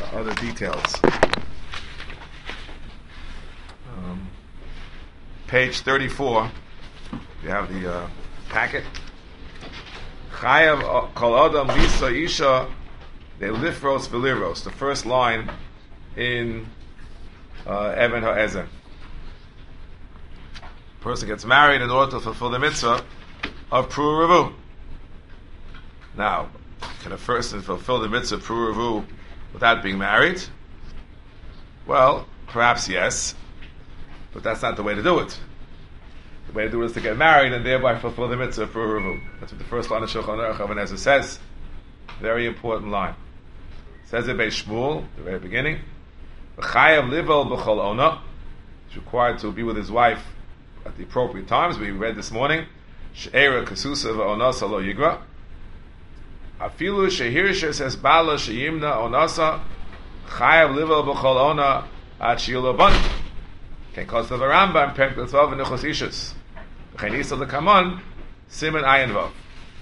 other details. Page 34, you have the packet. Chayav kol adam lisa isha de lifros v'livros. The first line in Even HaEzer. Person gets married in order to fulfill the mitzvah of Pru Revu. Now, can a person fulfill the mitzvah of Pru Revu without being married? Well, perhaps yes, but that's not the way to do it. The way to do it is to get married and thereby fulfill the mitzvah of Pru Revu. That's what the first line of Shulchan Aruch Even HaEzer says. Very important line. It says it by Shmuel, the very beginning. V'chayav livel b'chol ona. He's required to be with his wife at the appropriate times. We read this morning. She'era kasusa v'onasa lo yigra. Afilu shehirsha says bala sheyimna onasa. Chayav livel b'chol ona at shiyul abon. Can cause the Rambam Perek Tzvav v'nichos ishus. V'chainisa l'kamon siman ayin vav.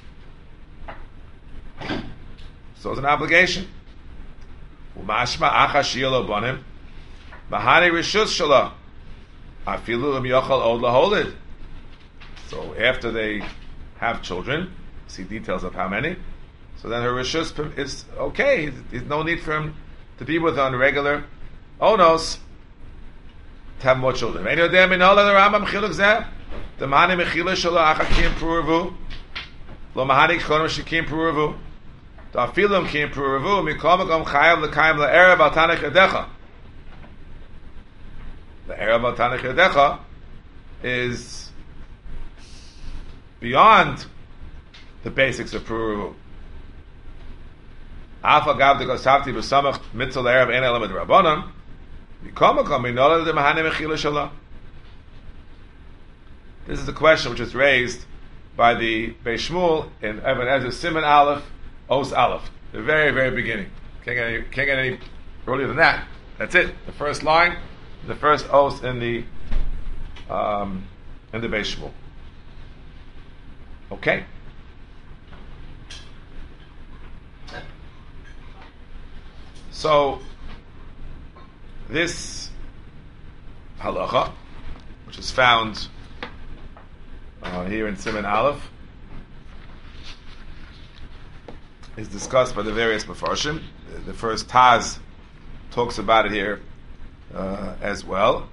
So it's an obligation. Umashma acha shiyul abonim. Mahani rishus shala. Afilu im yochal od laholid. So after they have children, see details of how many. So then her rishus is okay. There's no need for him to be with her on regular onos to have more children. The Rambam chiluk zeh. The mahani mechila shala acha kim pruvu. Lo mahani konom shekim pruvu. The afilu kim pruvu. Mikol makom chayav l'kayim la'erev al tanach yadecha. The Erev al Tanach Yadecha is beyond the basics of Pru Revu. Alpha Gav de Gosavti B'Samach Mitzvah Erev Ein Elam Rabbanon. Mikomakom Minola de Mahane Mechila Shala. This is the question which is raised by the Beis Shmuel in Even HaEzer Siman Aleph, Os Aleph, the very, very beginning. Can't get any earlier than that. That's it. The first line. The first os in the Beis Shmuel. Okay. So this halacha, which is found here in Siman Aleph, is discussed by the various Mefarshim. The first Taz talks about it here as well.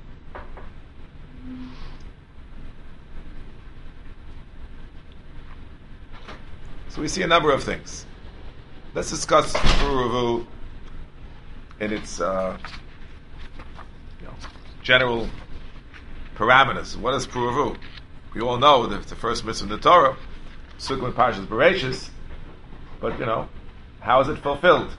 So we see a number of things. Let's discuss Pru Revu in its general parameters. What is Pru Revu? We all know that it's the first mitzvah in the Torah, Sukkim and Parshas Bereishis, but how is it fulfilled?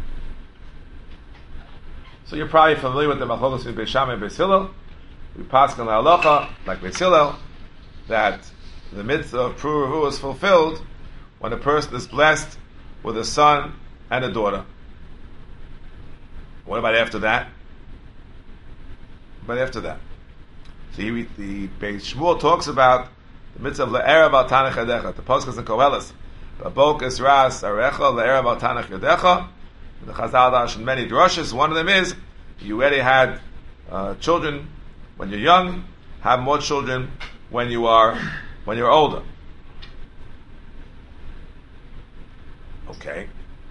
So you're probably familiar with the Machlokes between Beis Shammai and Beis Hillel. We pass on the halacha, like Beis Hillel, that the mitzvah of Pru Revu is fulfilled when a person is blessed with a son and a daughter. What about after that? But after that, so the Beis Shmuel talks about the mitzvah of le'erev al tanach yadecha. The poskas in Koheles, Babok ras arecha le'erev al tanach yadecha. The Chazal dash in many drushes. One of them is you already had children when you're young. Have more children when you're older. Okay,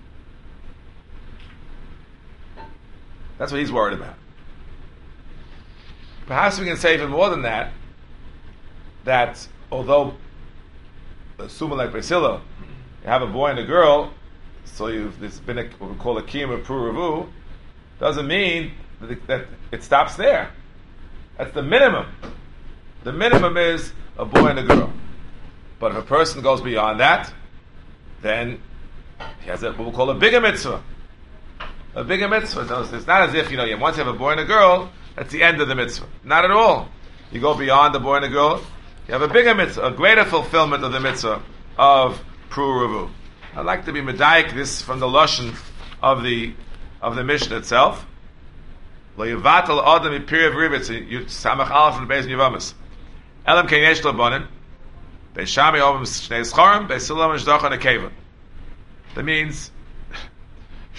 that's what he's worried about. Perhaps we can say even more than that. That although, assuming like Beis Hillel, you have a boy and a girl. So there's been what we call a kiyum of Pru Revu, doesn't mean that it stops there. That's the minimum. The minimum is a boy and a girl. But if a person goes beyond that, then he has what we call a bigger mitzvah. A bigger mitzvah. It's not as if, once you have a boy and a girl, that's the end of the mitzvah. Not at all. You go beyond the boy and the girl, you have a bigger mitzvah, a greater fulfillment of the mitzvah of Pru Revu. I'd like to be medayik this from the lashon of the Mishnah itself. Lo yivatal adam ipiriv rivitz samach alef and beis yivamis. Elam ken yesh lo bonim. Beis Shammai ovim shnei zcharim, Beis Hillel mishdachan akeva. That means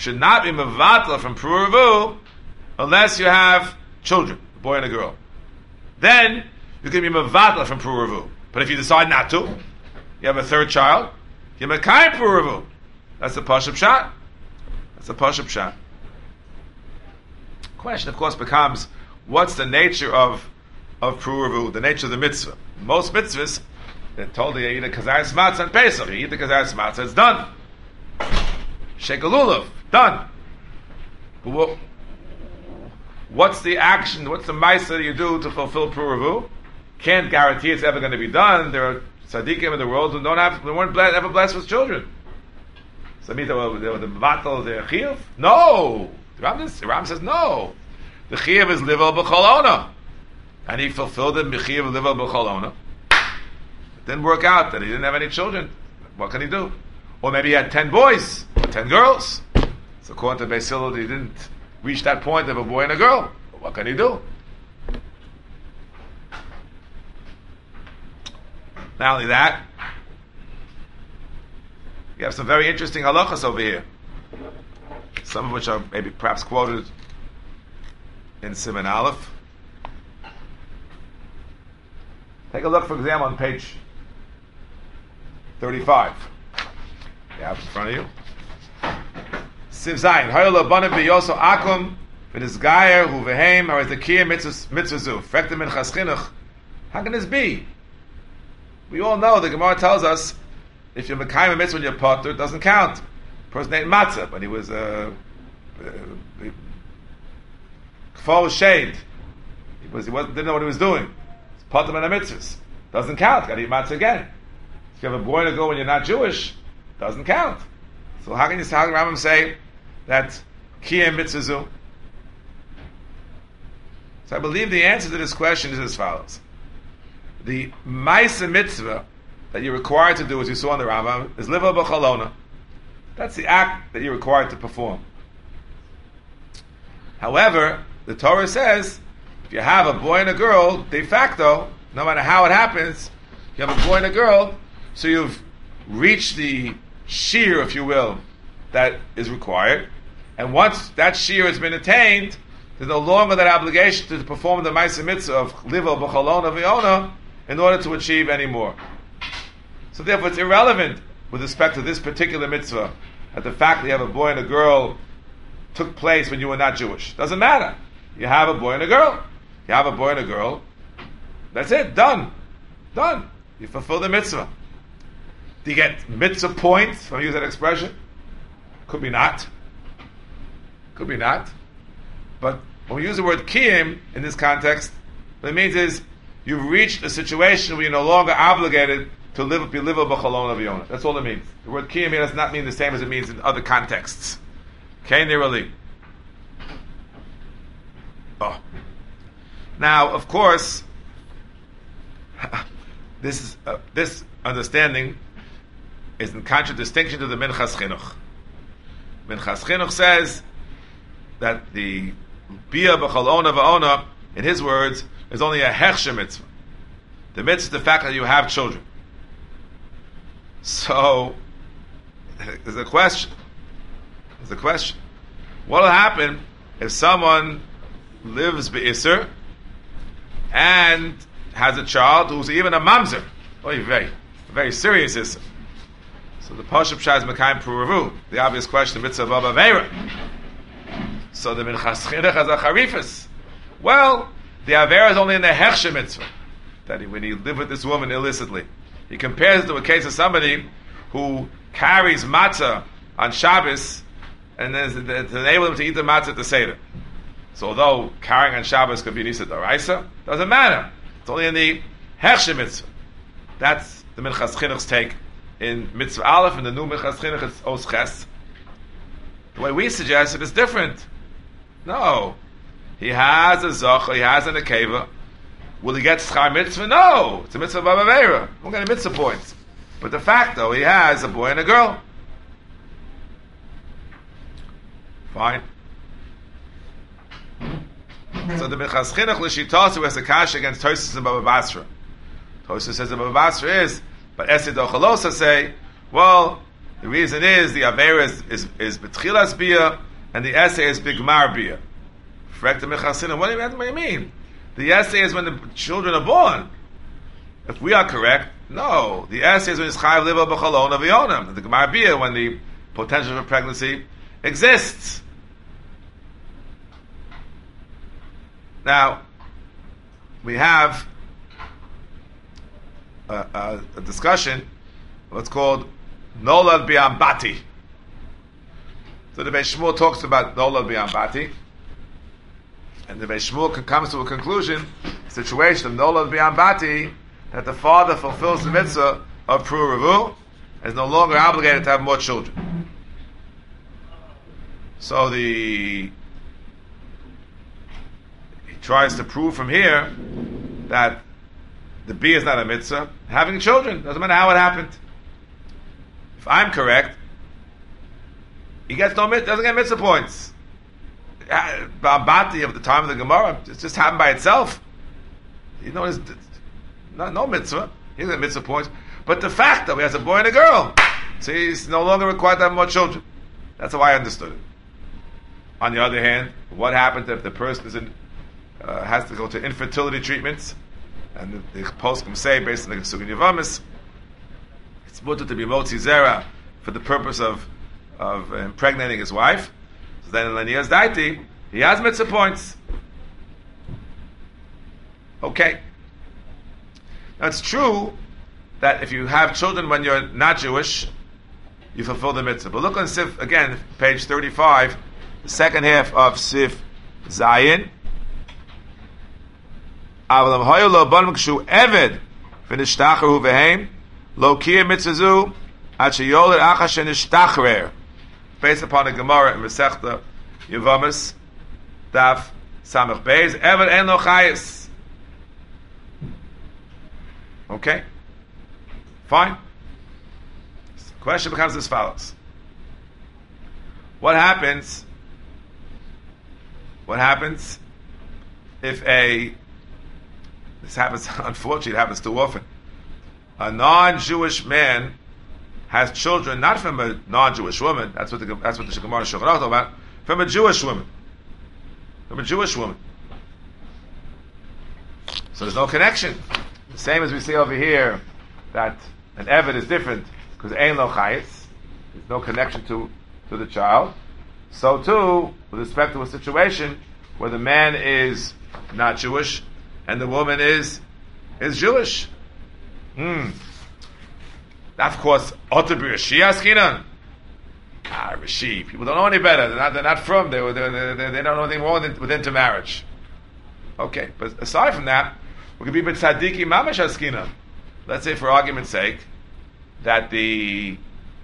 should not be mevatla from pruruvu unless you have children, a boy and a girl. Then you can be mevatla from pruruvu. But if you decide not to, you have a third child, you're mekayim pruruvu. That's a pashup shot. That's a pashup shot. Question, of course, becomes what's the nature of pruruvu, the nature of the mitzvah. Most mitzvahs, they're told you eat a kazaris matzah and Pesach. You eat the kazaris matzah, it's done. Shekel lulav, done. But what's the action, what's the ma'aseh that you do to fulfill pruruvu? Can't guarantee it's ever going to be done. There are tzaddikim in the world who weren't ever blessed with children. So it means they were the mevatel, the chiyuv? No! The Ram says no. The chiyuv is livel b'cholona. And he fulfilled the chiyuv of livel b'cholona. It didn't work out that he didn't have any children. What can he do? Or maybe he had 10 boys, or 10 girls. So according to Beis Hillel, he didn't reach that point of a boy and a girl. What can he do? Not only that, you have some very interesting halachas over here. Some of which are maybe perhaps quoted in Siman Aleph. Take a look, for example, on page 35. You have it in front of you. Siv Zayin. Hayol abanim biyoso akum v'nizgayer hu v'heim ha'rezekiya mitzvazu. Frekta minchas chinuch. How can this be? We all know, the Gemara tells us, if you're mekayim a mitzvah when you're potter, it doesn't count. The person ate matzah, but he was kfar was shade. Didn't know what he was doing. It's potter and a mitzvahs. Doesn't count. Got to eat matzah again. If you have a boy and a girl when you're not Jewish, doesn't count. So how can Rambam say that kiyem mitzvazu? So I believe the answer to this question is as follows. The ma'aseh mitzvah that you're required to do, as you saw in the Rambam, is liva b'chalona. That's the act that you're required to perform. However, the Torah says, if you have a boy and a girl, de facto, no matter how it happens, you have a boy and a girl, so you've reached the shear, if you will, that is required. And once that shear has been attained, there's no longer that obligation to perform the ma'aseh mitzvah of liva b'chalona v'yona in order to achieve any more. So therefore it's irrelevant with respect to this particular mitzvah that the fact that you have a boy and a girl took place when you were not Jewish. Doesn't matter. You have a boy and a girl. You have a boy and a girl. That's it. Done. Done. You fulfill the mitzvah. Do you get mitzvah points, if I use that expression? Could be not. Could be not. But when we use the word kiyim in this context, what it means is you've reached a situation where you're no longer obligated to be liva b'chalon aviyona. That's all it means. The word kiyum here does not mean the same as it means in other contexts. Okay, nirali. Oh. Now, of course, this understanding is in contradistinction to the Minchas Chinuch. Minchas Chinuch says that the bia b'chalona v'ona, in his words, is only a hechsher mitzvah. The mitzvah is the fact that you have children. So, there's a question. What will happen if someone lives be'isr and has a child who's even a mamzer? Oh, very serious isr. So the pashup shas mekayim pruruvu. The obvious question, mitzvah baba veira. So the minchas chinuch has a charifus. Well, the avera is only in the hechsher mitzvah, that when he lived with this woman illicitly. He compares it to a case of somebody who carries matzah on Shabbos and then to enable him to eat the matzah at the Seder. So although carrying on Shabbos could be Nisa D'Oraisa, doesn't matter. It's only in the hechsher mitzvah. That's the Minchas Chinuch's take in Mitzvah Aleph, and the new Minchas Chinuch is Os Ches. The way we suggest it is different. No. He has a Zocha, he has an Akeva. Will he get Schar Mitzvah? No. It's a Mitzvah Baba Veira. We'll get a Mitzvah points. But the fact, though, he has a boy and a girl. Fine. So the Minchas Chinuch L'Shitasu has a kash against Tosfos and Baba Basra. Tosfos says that Baba Basra is, but Esid Ochalosa say, well, The reason is the Avera is B'tchilas Bia, and the essay is Bigmar Bia. What do you mean? The essay is when the children are born. If we are correct, no. The essay is when it's Chayav Liva B'chalon Avionam. The Gemar Bia, when the potential for pregnancy exists. Now, we have a discussion, what's called Nolad Bi'ambati. So the Beis Shmuel talks about Nolad Bi'ambati, and the Beis Shmuel comes to a conclusion, situation of Nolad Bi'ambati, that the father fulfills the mitzvah of Pru Revu, and is no longer obligated to have more children. So he tries to prove from here that the B is not a mitzvah. Having children, doesn't matter how it happened. If I'm correct, he gets doesn't get mitzvah points. Ba'ambati of the time of the Gemara, it just happened by itself. You know, no mitzvah. He doesn't get mitzvah points. But the fact that he has a boy and a girl, so he's no longer required to have more children. That's how I understood it. On the other hand, what happens if the person is has to go to infertility treatments? And the poskim say, based on the Sugin Yavamis, it's mutter to be motzi zera for the purpose of impregnating his wife. So then in Lanias Daiti, he has mitzvah points. Okay. Now it's true that if you have children when you're not Jewish, you fulfill the mitzvah. But look on Sif, again, page 35, the second half of Sif Zayin. Avalam hoyo lo banim kshu eved v'nishtachru v'heim lo kiyah mitzazu ad sheyolet achas shenishtachrer. Based upon the Gemara in Masechta Yevamis, Daf Samach Beis, eved en lo chayis. Okay, fine. The question becomes as follows: What happens if this happens, unfortunately, it happens too often. A non-Jewish man has children, not from a non-Jewish woman. That's what the Gemara Shulchan Aruch talk about. From a Jewish woman. So there's no connection. The same as we see over here, that an Eved is different because ein lo chayis. There's no connection to the child. So too, with respect to a situation where the man is not Jewish and the woman is Jewish. Of course, Otter Rashi Askinan. Rashi. People don't know any better. They're not from. They don't know anything wrong with intermarriage. Okay, but aside from that, we could be with Tzadiki Mamash Askinan. Let's say, for argument's sake, that the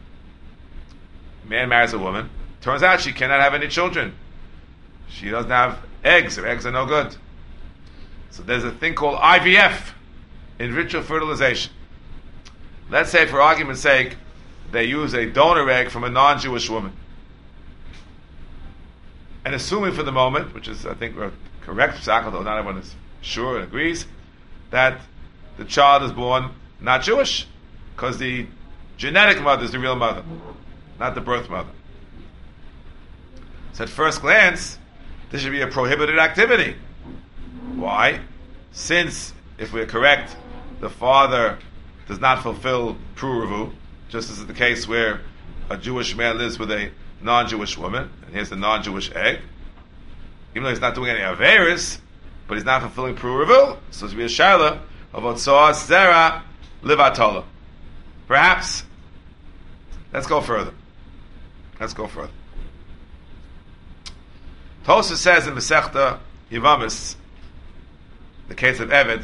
man marries a woman. Turns out she cannot have any children. She doesn't have eggs. Her eggs are no good. So there's a thing called IVF, in vitro fertilization. Let's say, for argument's sake, they use a donor egg from a non-Jewish woman. And assuming for the moment, which is, I think, correct, although not everyone is sure and agrees, that the child is born not Jewish, because the genetic mother is the real mother, not the birth mother. So at first glance, this should be a prohibited activity. Why? Since, if we're correct, the father does not fulfill Pru Revu, just as is the case where a Jewish man lives with a non-Jewish woman, and here's the non-Jewish egg. Even though he's not doing any Averis, but he's not fulfilling Pru Revu, so it's to be a Shaila of Otsoah Zera Livatola. Perhaps. Let's go further. Tosfos says in Masechta Yevamis, the case of Eved,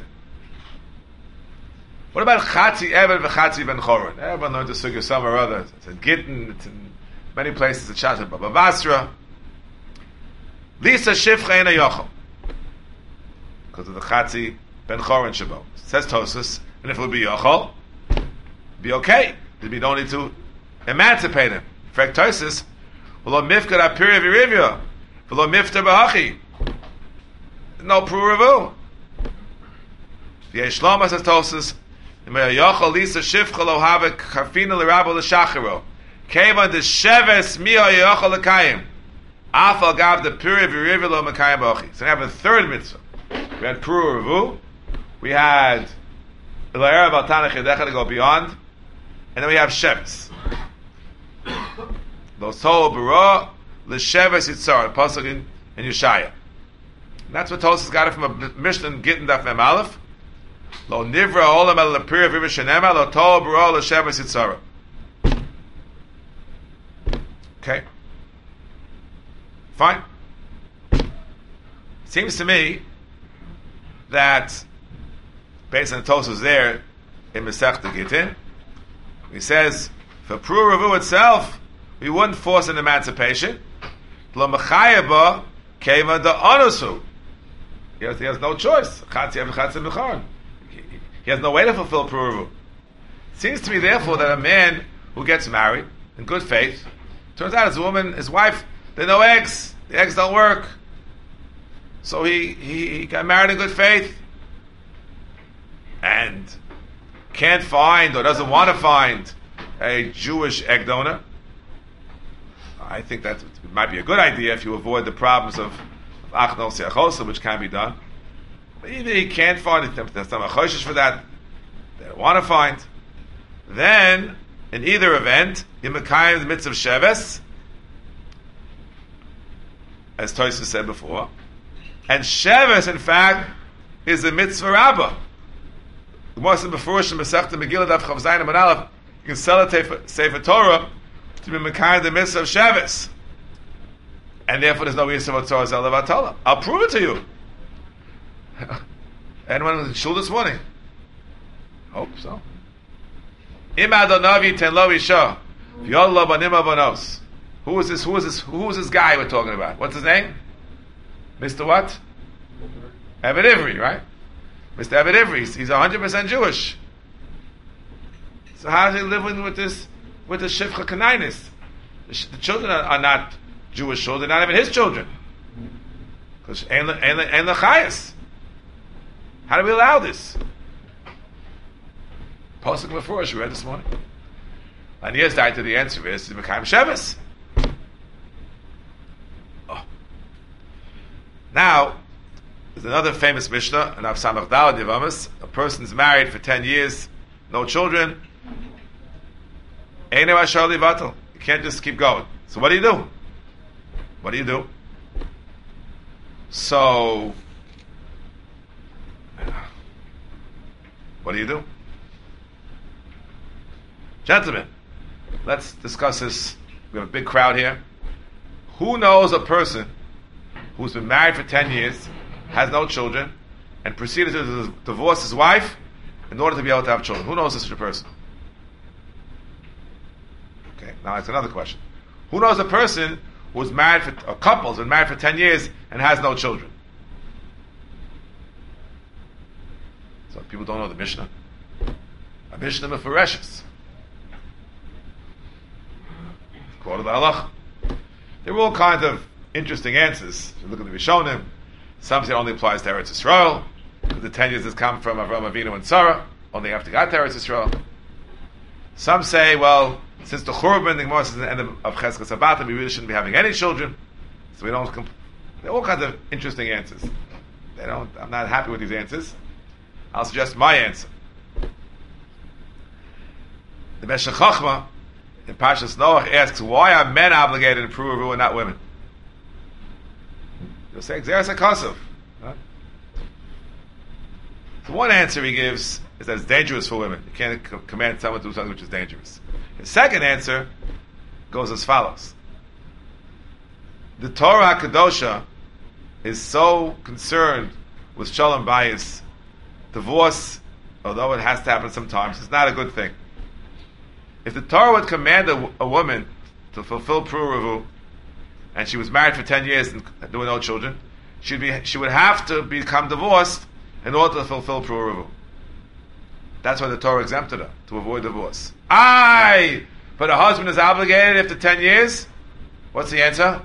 what about Chatzi Eved v'Chatzi Ben Choron? Everyone learned the sugya some or other. It's in Gittin, it's in many places, it's Shashat Baba Basra. Lisa Shifcha Ena Yochel, because of the Chatzi Ben Choron Shabo. Says Tosfos, and if it would be Yochel, be okay. There'd be no need to emancipate him. In fact, Tosfos, V'lo mifkad apiri v'rivya, v'lo mifta b'hachi. No Pru Revu. Yesh says Tosfos, if Kevan the sheves miha yochal lekayim. Afal gav the puri v'rivi lo mekayim b'ochi. So we have a third mitzvah. We had puru revu. We had ilayera v'altana chedecha to go beyond. And then we have sheves. Lo sol bara l'sheves yitzar. Pasuk in Yeshaya. And that's what Tosas got it from a Mishnah in Gittin Daf Mem Aleph. Lo nivra olam el lepiri v'rivi shenema lo tol bara l'sheves yitzar. Okay. Fine. Seems to me that based on the Tosas there in Masechta Gittin, he says for Pru Revu itself, we wouldn't force an emancipation. Lo mechayeba keva da onusu. He has no choice. He has no way to fulfill Pru Revu. Seems to me, therefore, that a man who gets married in good faith, turns out his wife, there are no eggs. The eggs don't work. So he got married in good faith and can't find or doesn't want to find a Jewish egg donor. I think that might be a good idea if you avoid the problems of Achnol Siachosa, which can be done. But either he can't find it, there's some achoshish for that, they don't want to find. Then, in either event, in Mekayim the mitzvah of Sheves, as Tosfos said before, and Sheves, in fact, is a mitzvah rabbah. The Moshe Befurish in Masechta Megillah Daf Chav Zayin Amud Aleph, you can sell a Sefer Torah to be Mekayim the mitzvah of Sheves, and therefore there's no Yisrael of Torah Zel Levatala. I'll prove it to you. Anyone in the shul this morning? Hope so. Im Adonavi ten lo isha, v'yol lo banim avanos. Who is this guy we're talking about? What's his name? Mr. What? Eved Ivri, right? Mr. Eved Ivri. He's 100% Jewish. So how does he live with the Shifcha Kanainis? The children are not Jewish children, not even his children. Because Ein Lechayas. How do we allow this? Posuk Mefurish we read this morning. And here's the answer is Mekayim Sheves. Now, there's another famous Mishnah, and Av Samach Daled Yevamis. A person's married for 10 years, no children. Einei Ashar Livatel. You can't just keep going. So what do you do? What do you do? So, what do you do? Gentlemen, let's discuss this. We have a big crowd here. Who knows a person who's been married for 10 years, has no children, and proceeded to divorce his wife in order to be able to have children? Who knows such a person? Okay, now that's another question. Who knows a person who's married a couple's been married for 10 years and has no children? So people don't know the Mishnah. A Mishnah Mefureshes. Quoted by Allah. There were all kinds of interesting answers. If you look at the Rishonim, some say it only applies to Eretz Yisrael. The 10 years has come from Avraham Avinu and Sarah, only after got to Eretz Yisrael. Some say, well, since the Churban, the Gemara says at the end of Cheskas Sabatim, we really shouldn't be having any children, so we don't. There are all kinds of interesting answers. I'm not happy with these answers. I'll suggest my answer. The Meshech Chochmah in Parshas Noach asks, why are men obligated to prove and not women? You'll say, Xeris HaKosov. Huh? So one answer he gives is that it's dangerous for women. You can't command someone to do something which is dangerous. His second answer goes as follows. The Torah HaKadosha is so concerned with Shalom Bayis. Divorce, although it has to happen sometimes, is not a good thing. If the Torah would command a woman to fulfill Pru Revu, and she was married for 10 years and there were no children, she would have to become divorced in order to fulfill Pru Revu. That's why the Torah exempted her, to avoid divorce. But a husband is obligated after 10 years? What's the answer?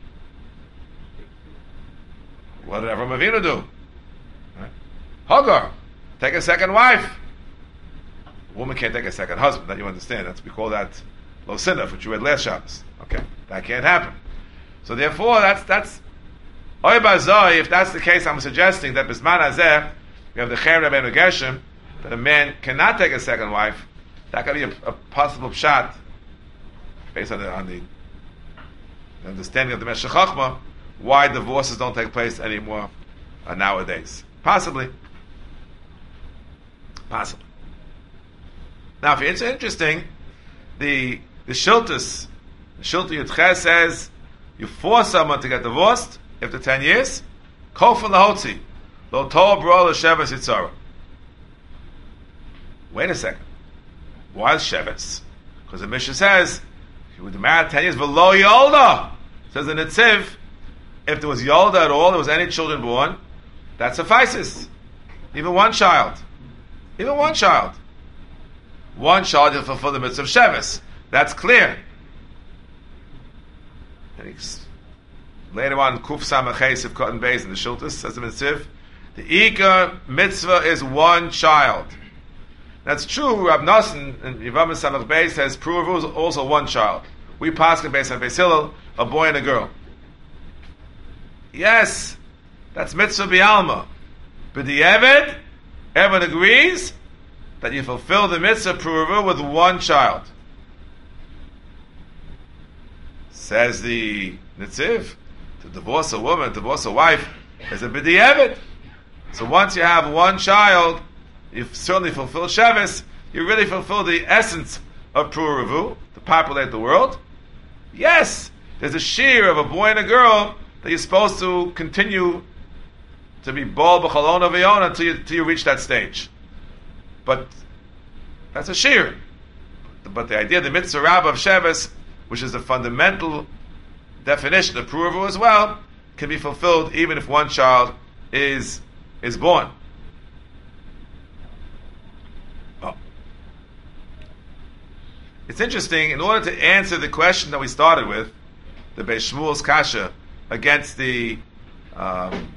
What did Avraham Avinu do? Right? Hagar, take a second wife. A woman can't take a second husband, that you understand. We call that Lo Sinaf, which you read last Shabbos. Okay, that can't happen. So therefore, that's Oy Bazoi. If that's the case, I'm suggesting that Bisman Hazeh, we have the Cherem Rabbeinu Gershom, that a man cannot take a second wife. That could be a possible pshat based on the understanding of the Meshech Chochmah, why divorces don't take place anymore nowadays. Possibly. Now, if it's interesting, the Shiltus Yudches says you force someone to get divorced after 10 years. Kofel lahotzi lo tov bro l'sheves yitzara. Wait a second. Why is sheves? Because the Mishnah says if you were married 10 years below Yolda. Says in Netziv, if there was Yolda at all, there was any children born, that suffices. Even one child. One child will fulfill the mitzvah of sheves. That's clear. Later on, Kuf Samachay Siv Cotton Beis in the Shiltus says the mitzvah, the Ika mitzvah is one child. That's true. Rab Nosson in Yivam Samach Beis says Pruvu is also one child. We pass it based on Beis Hillel, a boy and a girl. Yes, that's mitzvah bi'alma. But the Eved, everyone agrees that you fulfill the mitzvah Pruvu with one child. Says the Netziv, to divorce a woman, divorce a wife, is a b'di'evet. So once you have one child, you've certainly fulfilled Sheves, you really fulfill the essence of Pruvu, to populate the world. Yes, there's a shear of a boy and a girl that you're supposed to continue to be bol b'chalon v'yon until you reach that stage. But that's a shear. But the idea, the mitzvah rabbah of Sheves, which is a fundamental definition of Pruvu as well, can be fulfilled even if one child is born. Oh. It's interesting, in order to answer the question that we started with, the Beis Shmuel's kasha against the Rambam,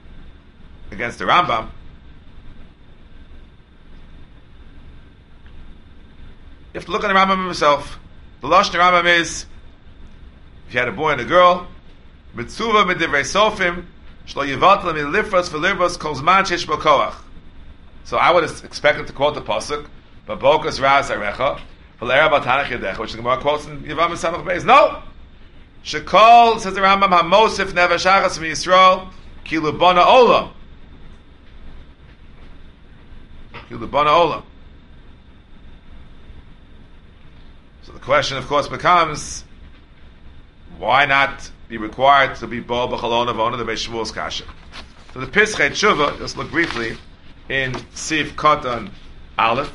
you have to look at the Rambam himself. The Lashon Rambam is, if you had a boy and a girl, Mitzuva midivrei sofim, shlo yivatel milifras v'lirvos kol zman sheish bo koach. So I would have expected to quote the pasuk, "Babokas raz arecha, v'le'era batanach yedecha," which the Gemara quotes in Yivam Samach Beis. No, shekol, says the Rambam, hamosif nevashachas miyisrael kilu bona olam. Kilu bona olam. So the question, of course, becomes, why not be required to be Bo B'chalon Avona, the Beis Shmuel's kasha? So the Pischei Tshuva, just look briefly, in Sif Koton Aleph,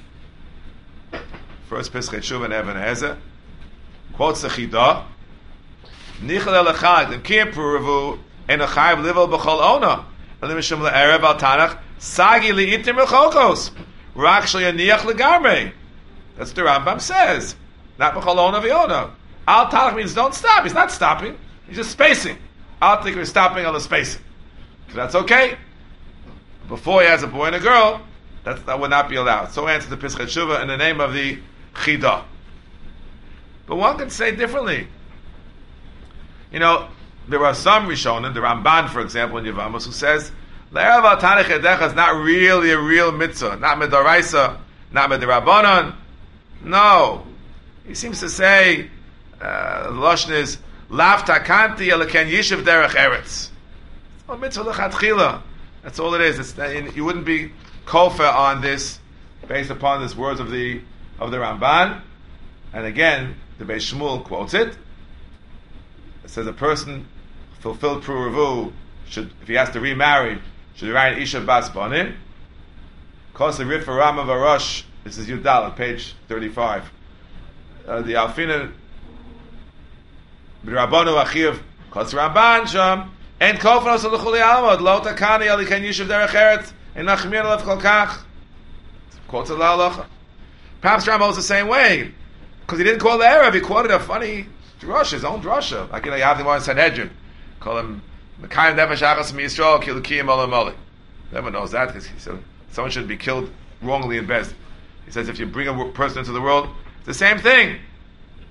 first Pischei Tshuva in Even Hezer, quotes the Chidah, Nichel elechad, and Kiyam Puravu, en Achayiv Livel B'chol Ona, and the Mishum Le'erev Al Tanach, Sagi Li'itim Rechokos, Rak Shal Yaniach Legarmei. That's what the Rambam says. Not B'chalon Aviona. Al Tanach means don't stop. He's not stopping. He's just spacing. Al think we're stopping on the spacing. So that's okay. Before he has a boy and a girl, that would not be allowed. So answer the Pischei Tshuva in the name of the Chidah. But one can say differently. You know, there are some Rishonim, the Ramban, for example, in Yevamos, who says, L'erev al Tanach Yedecha is not really a real mitzvah. Not Midoraisa, not Midorabanan. No. He seems to say, the Lashon is, Lav takanti elaken yishuv derech eretz. Oh, mitzvah lechatchila. That's all it is. You wouldn't be kofa on this based upon these words of the Ramban. And again, the Beis Shmuel quotes it. It says a person fulfilled Pruvu should, if he has to remarry, should write Isha Bas Banim. Kos the Rif Rama Varosh. This is Yudal, page 35. The Alfina B'Rabbanu Achiv Kos Ramban Sham and Kofnos L'Chuli Almod Lo Takani Ali Ken Yishuv Derech Eretz and Nachmir Lev Kol Kach. Quotes the La'alacha. Perhaps Rambam was the same way because he didn't call the Arab. He quoted a funny drasha, his own drasha. Like, you know, you have the one in Sanhedrin. Call him Mekayim Nefesh Achas Miyisrael Kilukiyim Olam Moli. Never knows that because he said someone should be killed wrongly in Bez. He says if you bring a person into the world, it's the same thing.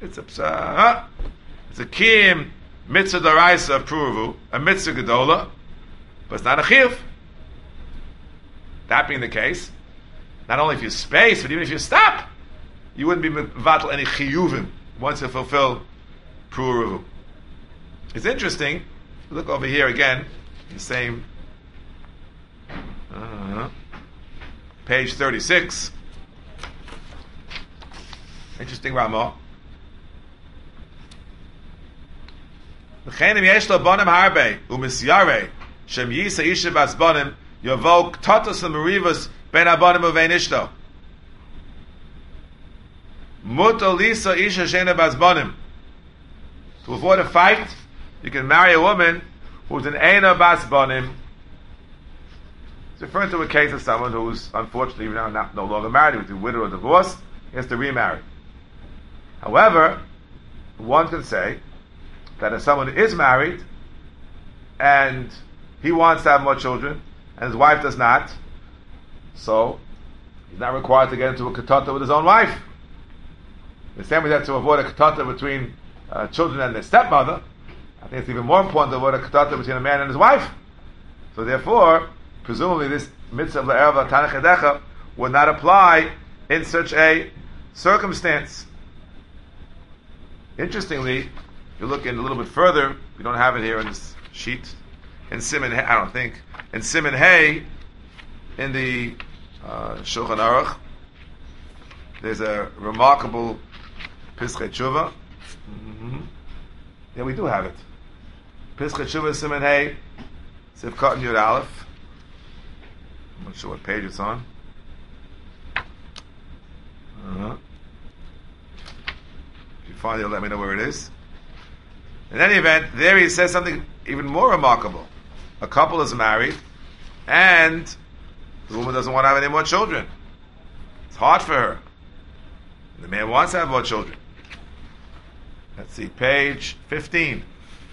It's a psa. It's a kiyum mitzvah daraisa of pruruvu, a mitzvah gedola, but it's not a chiyuv. That being the case, not only if you space, but even if you stop, you wouldn't be mevatel any chiyuvim once you fulfill pruruvu. It's interesting. Look over here again, the same page 36. Interesting Ramah. L'chenim yesh lo bonim harbe u'misyare shem yisa isha bas bonim yavok totos l'merivos ben abonim uvein ishto. Muto lisa isha shena bas bonim. To avoid a fight, you can marry a woman who's an eina bas bonim. It's referring to a case of someone who's unfortunately now no longer married, with a widow or divorced, he has to remarry. However, one can say that if someone is married and he wants to have more children and his wife does not, so he's not required to get into a ketata with his own wife. The same way that to avoid a ketata between children and their stepmother, I think it's even more important to avoid a ketata between a man and his wife. So therefore, presumably this mitzvah of la'erva tanach edecha would not apply in such a circumstance. Interestingly, if you look in a little bit further, we don't have it here in this sheet, in Siman Hay, I don't think, in Siman Hay, in the Shulchan Aruch, there's a remarkable Pischei Tshuva. Yeah, we do have it. Pischei Tshuva, Siman Hay, Sivkot and Yud Aleph. I'm not sure what page it's on. If you find it, let me know where it is. In any event, there he says something even more remarkable. A couple is married, and the woman doesn't want to have any more children. It's hard for her. The man wants to have more children. Let's see, page 15.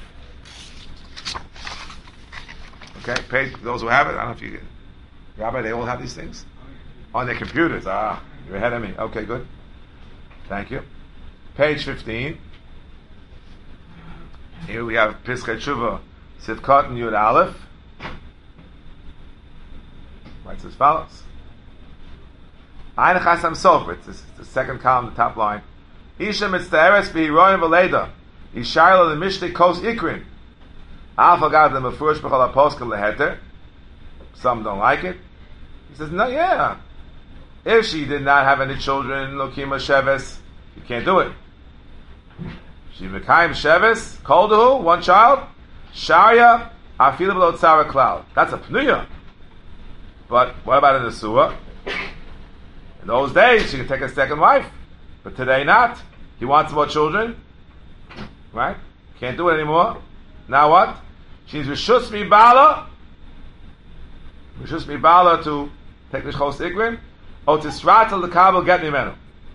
Okay, page, those who have it, I don't know if you... Rabbi, they all have these things? On their computers. You're ahead of me. Okay, good. Thank you. Page 15. Here we have Pischei Tshuva, Sivkot and Yud Aleph. Writes as follows. Ein Chasam Sofer. It's the second column, the top line. Isha mitzteres v'hiroyim v'leda. Yishayla the Mishneh Kos Ikrin. Alpha got them a Mefurish b'chol HaPoskim leheter. Some don't like it. He says, no, yeah. If she did not have any children, Lokima Sheves, you can't do it. She Mekayim Sheves, Koldahu, one child, Sharia, Afilu B'lo Tzara Klal. That's a Pnuya. But what about in the Surah? In those days, she could take a second wife. But today not. He wants more children. Right? Can't do it anymore. Now what? She's Rishus Mibala. Rishus Mibala to take the Shchos Ikrin. O Tisratel the Kabel get Nimenu.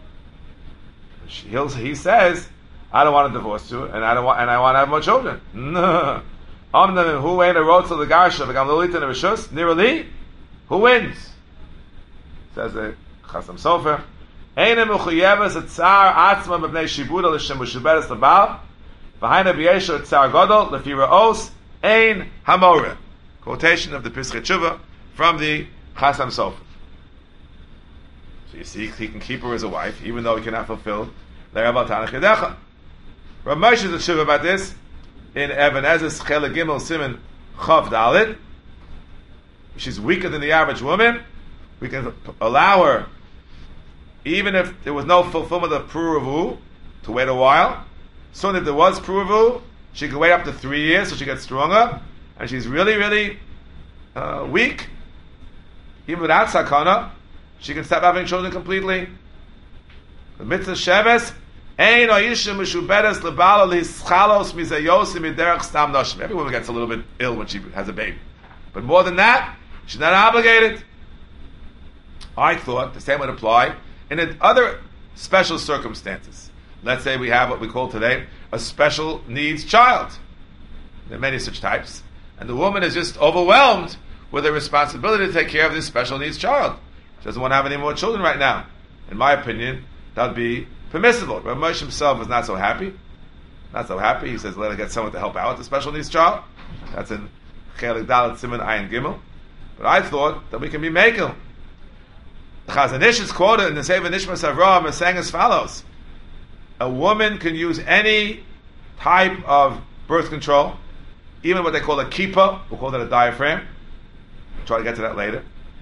He says, I don't want to divorce you, and I want to have more children. No. Who ain't a road to the Garsha, V'gam Lolita and Rishus, Nirali? Who wins? Says the Chasam Sofer. Eine Mechuyeves et Tzar Atzma B'nei Shibuda L'Shem Mushuberes L'Bal V'haina B'yesho et Tzar Godol L'Fi Ra'os Ein Hamoreh. Quotation of the Pischei Tshuva from the Chasam Sofer. So you see, he can keep her as a wife, even though he cannot fulfill L'Rabal Tanach Yedecha. Rav Moshe is a tshuva about this in Even Ezra's Chele Gimel Siman Chav Dalit. She's weaker than the average woman. We can allow her, even if there was no fulfillment of Pruruvu, to wait a while. Soon if there was Pruruvu, she could wait up to 3 years so she gets stronger. And she's really, really weak. Even without Sakana, she can stop having children completely. The mitzvah Sheves, Ein Oisha Mishuberes Lebala Lischalos Mizayosim Miderach Stam Noshim. Every woman gets a little bit ill when she has a baby. But more than that, she's not obligated. I thought the same would apply in other special circumstances. Let's say we have what we call today a special needs child. There are many such types. And the woman is just overwhelmed with the responsibility to take care of this special needs child. She doesn't want to have any more children right now. In my opinion, that would be permissible. Rav Moshe himself was not so happy. Not so happy. He says, let her get someone to help out with the special needs child. That's in Chelik Dalet Siman Ayin Gimel. But I thought that we can be makel. The Chazon Ish is quoted in the Sefer Nishmas Avraham as saying as follows: a woman can use any type of birth control, even what they call a kippah, we'll call that a diaphragm. We'll try to get to that later.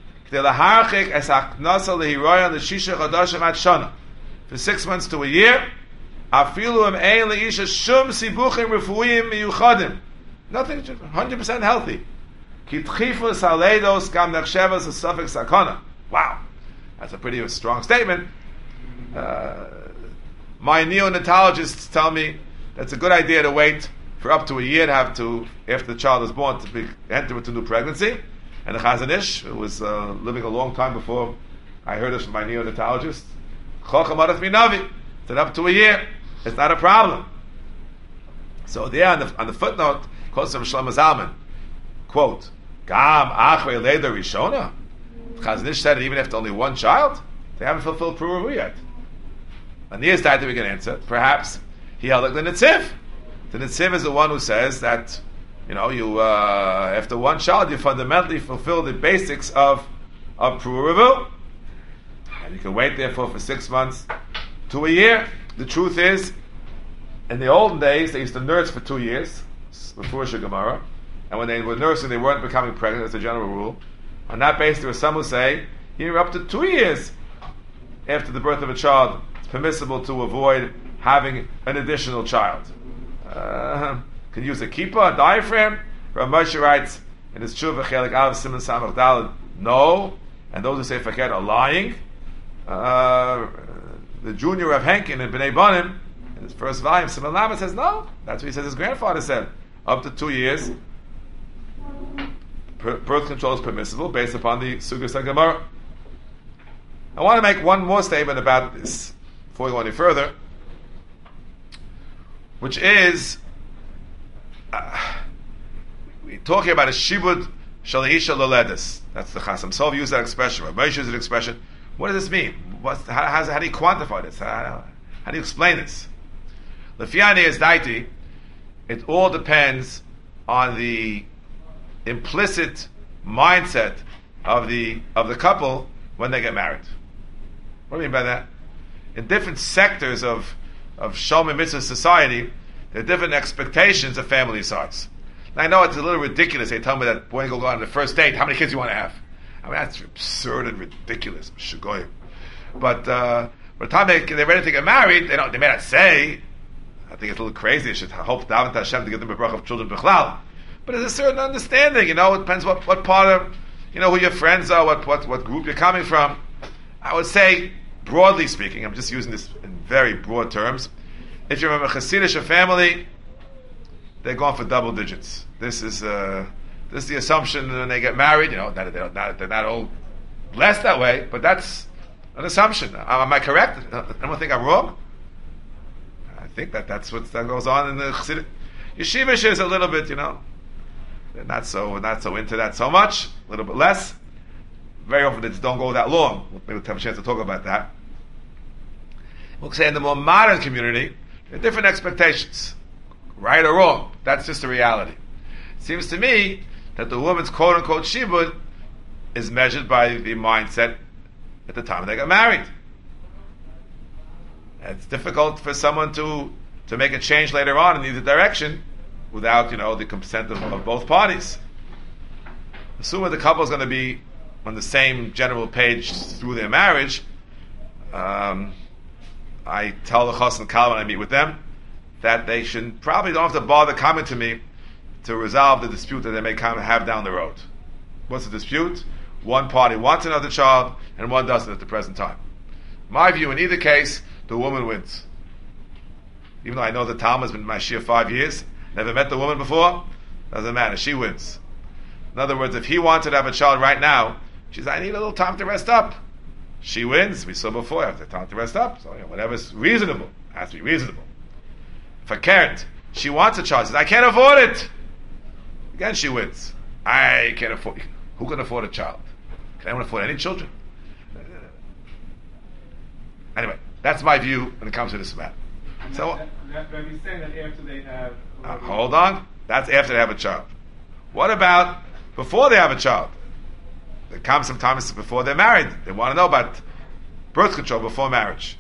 For 6 months to a year, nothing, 100% healthy. Wow, that's a pretty strong statement. My neonatologists tell me that's a good idea to wait for up to a year to have to, after the child is born, to enter into new pregnancy. And the Chazon Ish, who was living a long time before I heard this from my neonatologist, said up to a year, it's not a problem. So there on the footnote, quotes from Shlomo Zalman, quote, Gam achrei leda rishona. Chazon Ish said even after only one child, they haven't fulfilled Puruvu yet. And here's that we can answer. Perhaps he held like the Netziv. The Netziv is the one who says that, you after one child, you fundamentally fulfill the basics of Puruvu. And you can wait therefore for 6 months to a year. The truth is, in the olden days, they used to nurse for 2 years, before Gemara, and when they were nursing, they weren't becoming pregnant, that's a general rule. On that basis, there were some who say, you're up to 2 years after the birth of a child, it's permissible to avoid having an additional child. Can use a kippah, a diaphragm. Rav Moshe writes in his Tshuva Chelik Aleph Siman Samach Daled, no, and those who say fakir are lying. The junior Rav Henkin in Bnei Banim, in his first volume, Siman Lamed says no. That's what he says his grandfather said. Up to 2 years, birth control is permissible based upon the Sugas HaGemara. I want to make one more statement about this before we go any further, which is we're talking about a shibud shalahisha loledis. That's the Chasam Sof used that expression. Rav Moshe used that expression. What does this mean? How do you quantify this? How do you explain this? Lefiani is daiti. It all depends on the implicit mindset of the couple when they get married. What do you mean by that? In different sectors of Shalom and Mitzvah society, there are different expectations of family size. Now, I know it's a little ridiculous. They tell me that boy go on the first date, how many kids do you want to have? I mean, that's absurd and ridiculous. But by the time they're ready to get married, they may not say. I think it's a little crazy. They should hope daven to Hashem to give them a bracha of children b'chlal. But there's a certain understanding. It depends what part of, who your friends are, what group you're coming from. I would say, broadly speaking, I'm just using this in very broad terms. If you're from a Hasidic family, they're going for double digits. This is the assumption when they get married. They're not all blessed that way, but that's an assumption. Am I correct? Anyone think I'm wrong? I think that's what goes on in the Hasidic. Yeshivish is a little bit, they're not so into that so much, a little bit less. Very often it don't go that long. Maybe we'll have a chance to talk about that. We'll say in the more modern community, there are different expectations, right or wrong. That's just the reality. It seems to me that the woman's quote-unquote shibud is measured by the mindset at the time they got married. And it's difficult for someone to make a change later on in either direction without, the consent of both parties. Assuming the couple is going to be on the same general page through their marriage, I tell the Chos and Kal when I meet with them that they should probably don't have to bother coming to me to resolve the dispute that they may have down the road. What's the dispute? One party wants another child and one doesn't at the present time. My view, in either case, the woman wins. Even though I know the Talmud has been in my shir 5 years, never met the woman before, doesn't matter, she wins. In other words, if he wanted to have a child right now, she says, I need a little time to rest up. She wins. We saw before, I have the time to rest up. So whatever's reasonable, it has to be reasonable. If I can't, she wants a child, she says, I can't afford it. Again, she wins. I can't afford. Who can afford a child? Can anyone afford any children? Anyway, That's my view when it comes to this matter. So, but he's saying that after they have. hold on. That's after they have a child. What about before they have a child? They come sometimes before they're married. They want to know about birth control before marriage.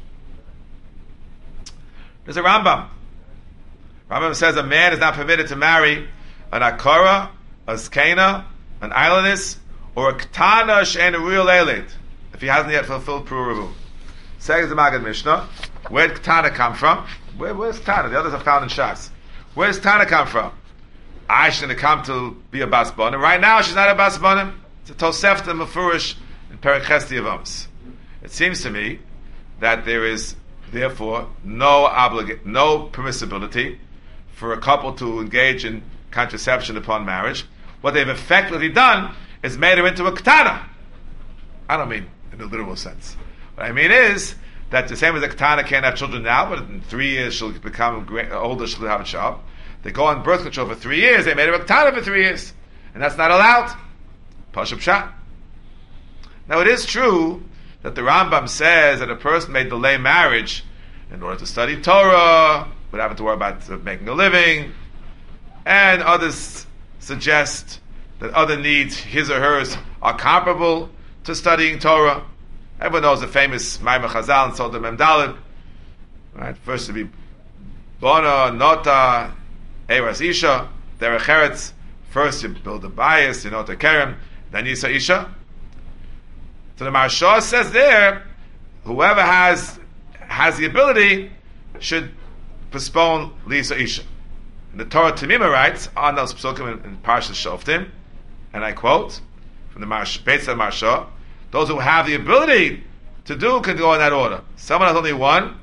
There's a Rambam. Rambam says a man is not permitted to marry an akara, a skena, an islandess, or a ketana she'en a real eled, if he hasn't yet fulfilled Pruruvu. Says the Maggid Mishnah, where did ketana come from? Where's ketana? The others are found in Shas. Where does ketana come from? She's going to come to be a bas bonim. Right now, she's not a bas bonim. It's a Tosefta Mefurish in Perek Chesti Avos. It seems to me that there is therefore no permissibility for a couple to engage in contraception upon marriage. What they've effectively done is made her into a ketana. I don't mean in the literal sense. What I mean is that the same as a ketana can't have children now, but in 3 years she'll become older, she'll have a child. They go on birth control for 3 years, they made her a ketana for 3 years. And that's not allowed. Pashup Shah. Now it is true that the Rambam says that a person may delay marriage in order to study Torah, without having to worry about making a living, and others suggest that other needs, his or hers, are comparable to studying Torah. Everyone knows the famous Maimon Chazal and Sodom Memdalib. Right? First to be Bona, Nota, Eras Isha, Derech Eretz. First you build a bias, you know, to Kerem, then Yisa Isha. So the Maharsha says there, whoever has the ability should postpone Lisa Isha. And the Torah Tamima writes on those psukim in Parshas Shoftim, and I quote from the Beitz of Maharsha, those who have the ability to do can go in that order. Someone has only one.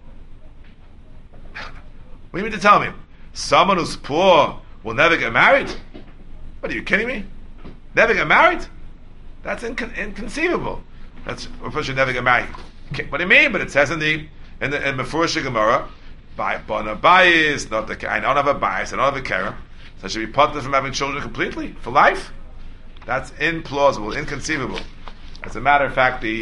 What do you mean to tell me? Someone who's poor will never get married? What are you kidding me? Never get married? That's inconceivable. That's a person should never get married. What do you mean? But it says in Mefurish Gemara, Bona bias, not the I don't have a bias, I don't have a keren, so I should be parted from having children completely for life. That's implausible, inconceivable. As a matter of fact, the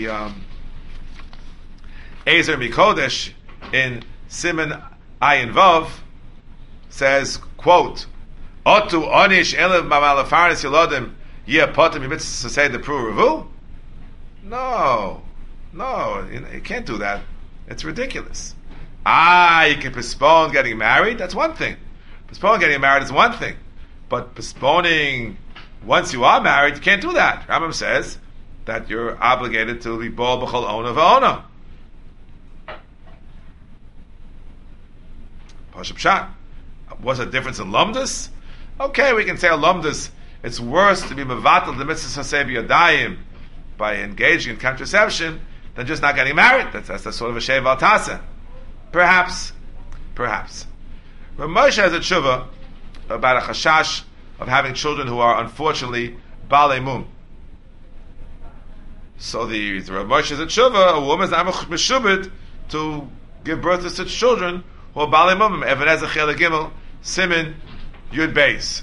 Ezer Mikodesh in Siman Ayin Vav says, quote, Otu onish elev mamalafarnis yilodim yeh potem mitzvah say the Pruruvu? No, you can't do that. It's ridiculous. You can postpone getting married. That's one thing. Postpone getting married is one thing, but postponing once you are married, you can't do that. Rambam says that you're obligated to be bol b'chol ona v'ona. Pashup Shah. What's the difference in lumdus? Okay, we can say a lumdus. It's worse to be mevatel the mitzvah saseh b'yadayim by engaging in contraception than just not getting married. That's sort of a sheva al tasa. Perhaps. Rav Moshe has a tshuva about a chashash of having children who are unfortunately balei mum. So the Rav Moshe has a tshuva, a woman is not meshubed to give birth to such children who are balei mum. Even Ezra Chela Gimel, Simin, Yud Beis.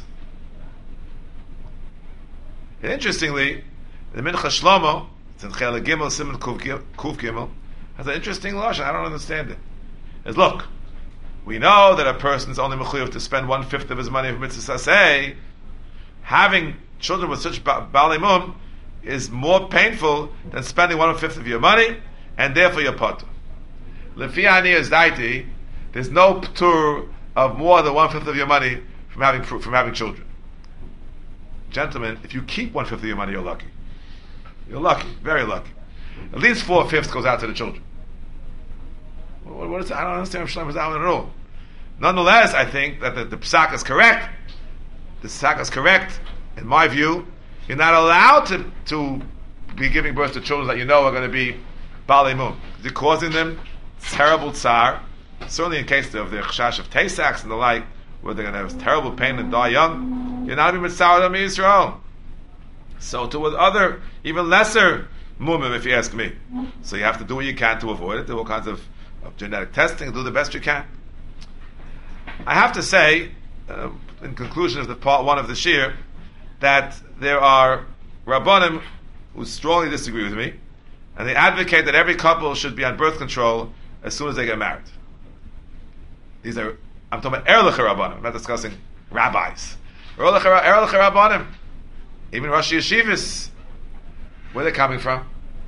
And interestingly, the Mincha Shlomo, it's in Chela Gimel, Simin Kuf Gimel, has an interesting lashon. I don't understand it. Is look, we know that a person is only mechuyev to spend 1/5 of his money for mitzvah saseh. Having children with such balei mum is more painful than spending 1/5 of your money, and therefore your potter. Lefi aniyas daiti, there's no ptur of more than 1/5 of your money from having children. Gentlemen, if you keep 1/5 of your money, you're lucky. You're lucky, very lucky. At least 4/5 goes out to the children. What is that? I don't understand Shlomo Zalman at all. Nonetheless, I think that the psak is correct. The psak is correct. In my view, you're not allowed to be giving birth to children that you know are going to be balei mum. You're causing them terrible tsar. Certainly in case of the chashash of Taysaks and the like, where they're going to have terrible pain and die young, you're not being mitzvah on Yisrael. So too with other, even lesser mumim, if you ask me. So you have to do what you can to avoid it. There are all kinds of genetic testing, do the best you can. I have to say, in conclusion of the part one of the shir, that there are Rabbanim who strongly disagree with me, and they advocate that every couple should be on birth control as soon as they get married. These are, I'm talking about Erlich Rabbanim. I'm not discussing rabbis. Erlich Rabbanim. Even Rosh Yeshivas. Where are they coming from?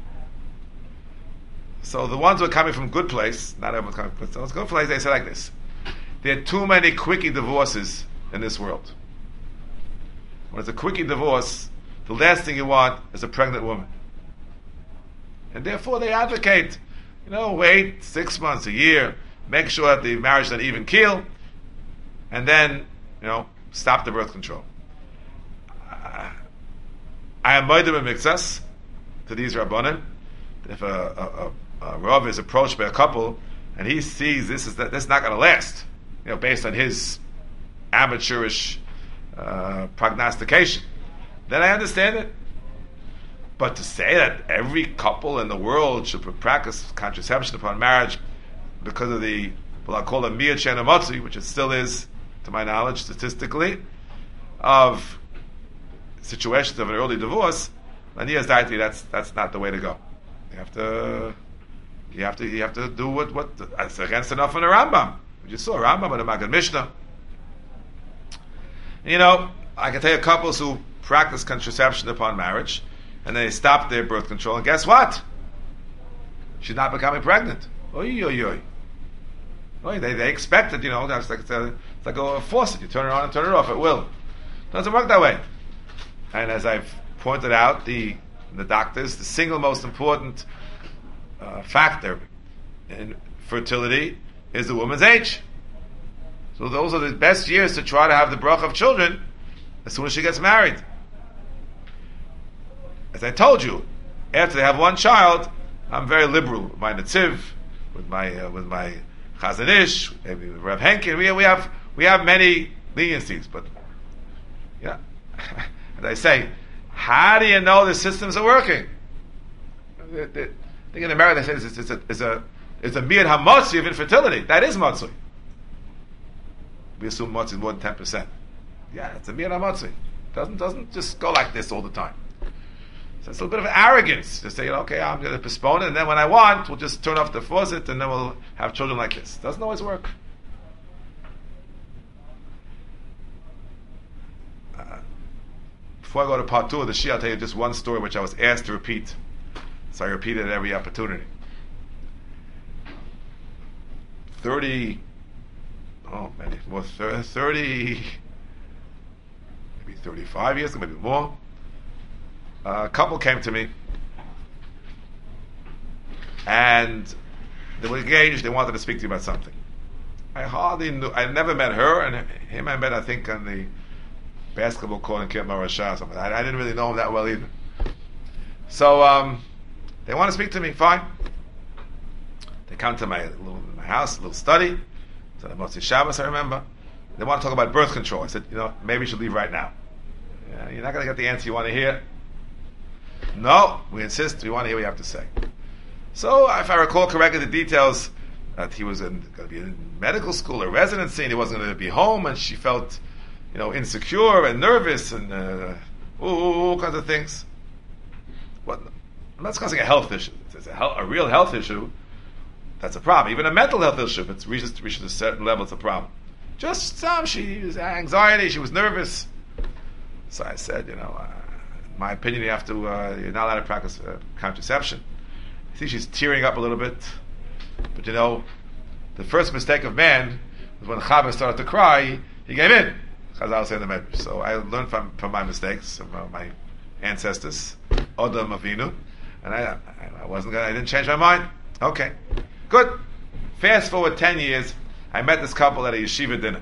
So the ones who are coming from good place, not everyone's coming from good place, they say like this. There are too many quickie divorces in this world. When it's a quickie divorce, the last thing you want is a pregnant woman. And therefore they advocate, wait 6 months, a year, make sure that the marriage is on even keel, and then, stop the birth control. I am moedem mixas to these rabbanim. If a rav is approached by a couple and he sees this is not going to last, based on his amateurish prognostication, then I understand it. But to say that every couple in the world should practice contraception upon marriage because of the what I call the miyat she'ena, which it still is, to my knowledge, statistically, of situations of an early divorce, that's not the way to go. You have to do what it's against enough in the Rambam. We just saw a Rambam and a Maggid Mishnah. I can tell you couples who practice contraception upon marriage, and they stop their birth control, and guess what? She's not becoming pregnant. Oy, oy, oy. They expect it, that's like it's like a faucet. You turn it on and turn it off. It will. It doesn't work that way. And as I've pointed out, the doctors, the single most important factor in fertility is the woman's age. So those are the best years to try to have the bracha of children as soon as she gets married. As I told you, after they have one child, I'm very liberal with my Netziv, with my Chazon Ish, maybe with Rav Henkin. We have many leniencies, but as I say, how do you know the systems are working? I think in America they say it's a miyat hamotzi of infertility. That is motzui. We assume motzui is more than 10%. Yeah, it's a miyat hamotzi. Doesn't just go like this all the time. So it's a little bit of arrogance to say, okay, I'm going to postpone it, and then when I want, we'll just turn off the faucet, and then we'll have children like this. Doesn't always work. Before I go to part 2 of the Shia, I'll tell you just one story which I was asked to repeat. So I repeat it at every opportunity. 30, maybe 35 years, maybe more. A couple came to me, and they were engaged. They wanted to speak to me about something. I never met her, and him I met, I think, on the basketball court in Kiryat Marashah or something. I didn't really know him that well either. So they want to speak to me. Fine. They come to my house, a little study. So Motzei Shabbos, I remember. They want to talk about birth control. I said, maybe you should leave right now. You're not going to get the answer you want to hear. No, we insist. We want to hear what you have to say. So, if I recall correctly, the details that he was going to be in medical school or residency, and he wasn't going to be home, and she felt, insecure and nervous, and all kinds of things. I'm not discussing a health issue. It's a real health issue. That's a problem. Even a mental health issue, if it reaches a certain level, it's a problem. Just she was anxiety. She was nervous. So I said, in my opinion, you're not allowed to practice contraception. I see she's tearing up a little bit, but the first mistake of man was when Chava started to cry, he gave in. Chazal say in the Medrash. So I learned from my mistakes, from my ancestors, Adam Avinu, and I didn't change my mind. Okay, good. Fast forward 10 years, I met this couple at a yeshiva dinner,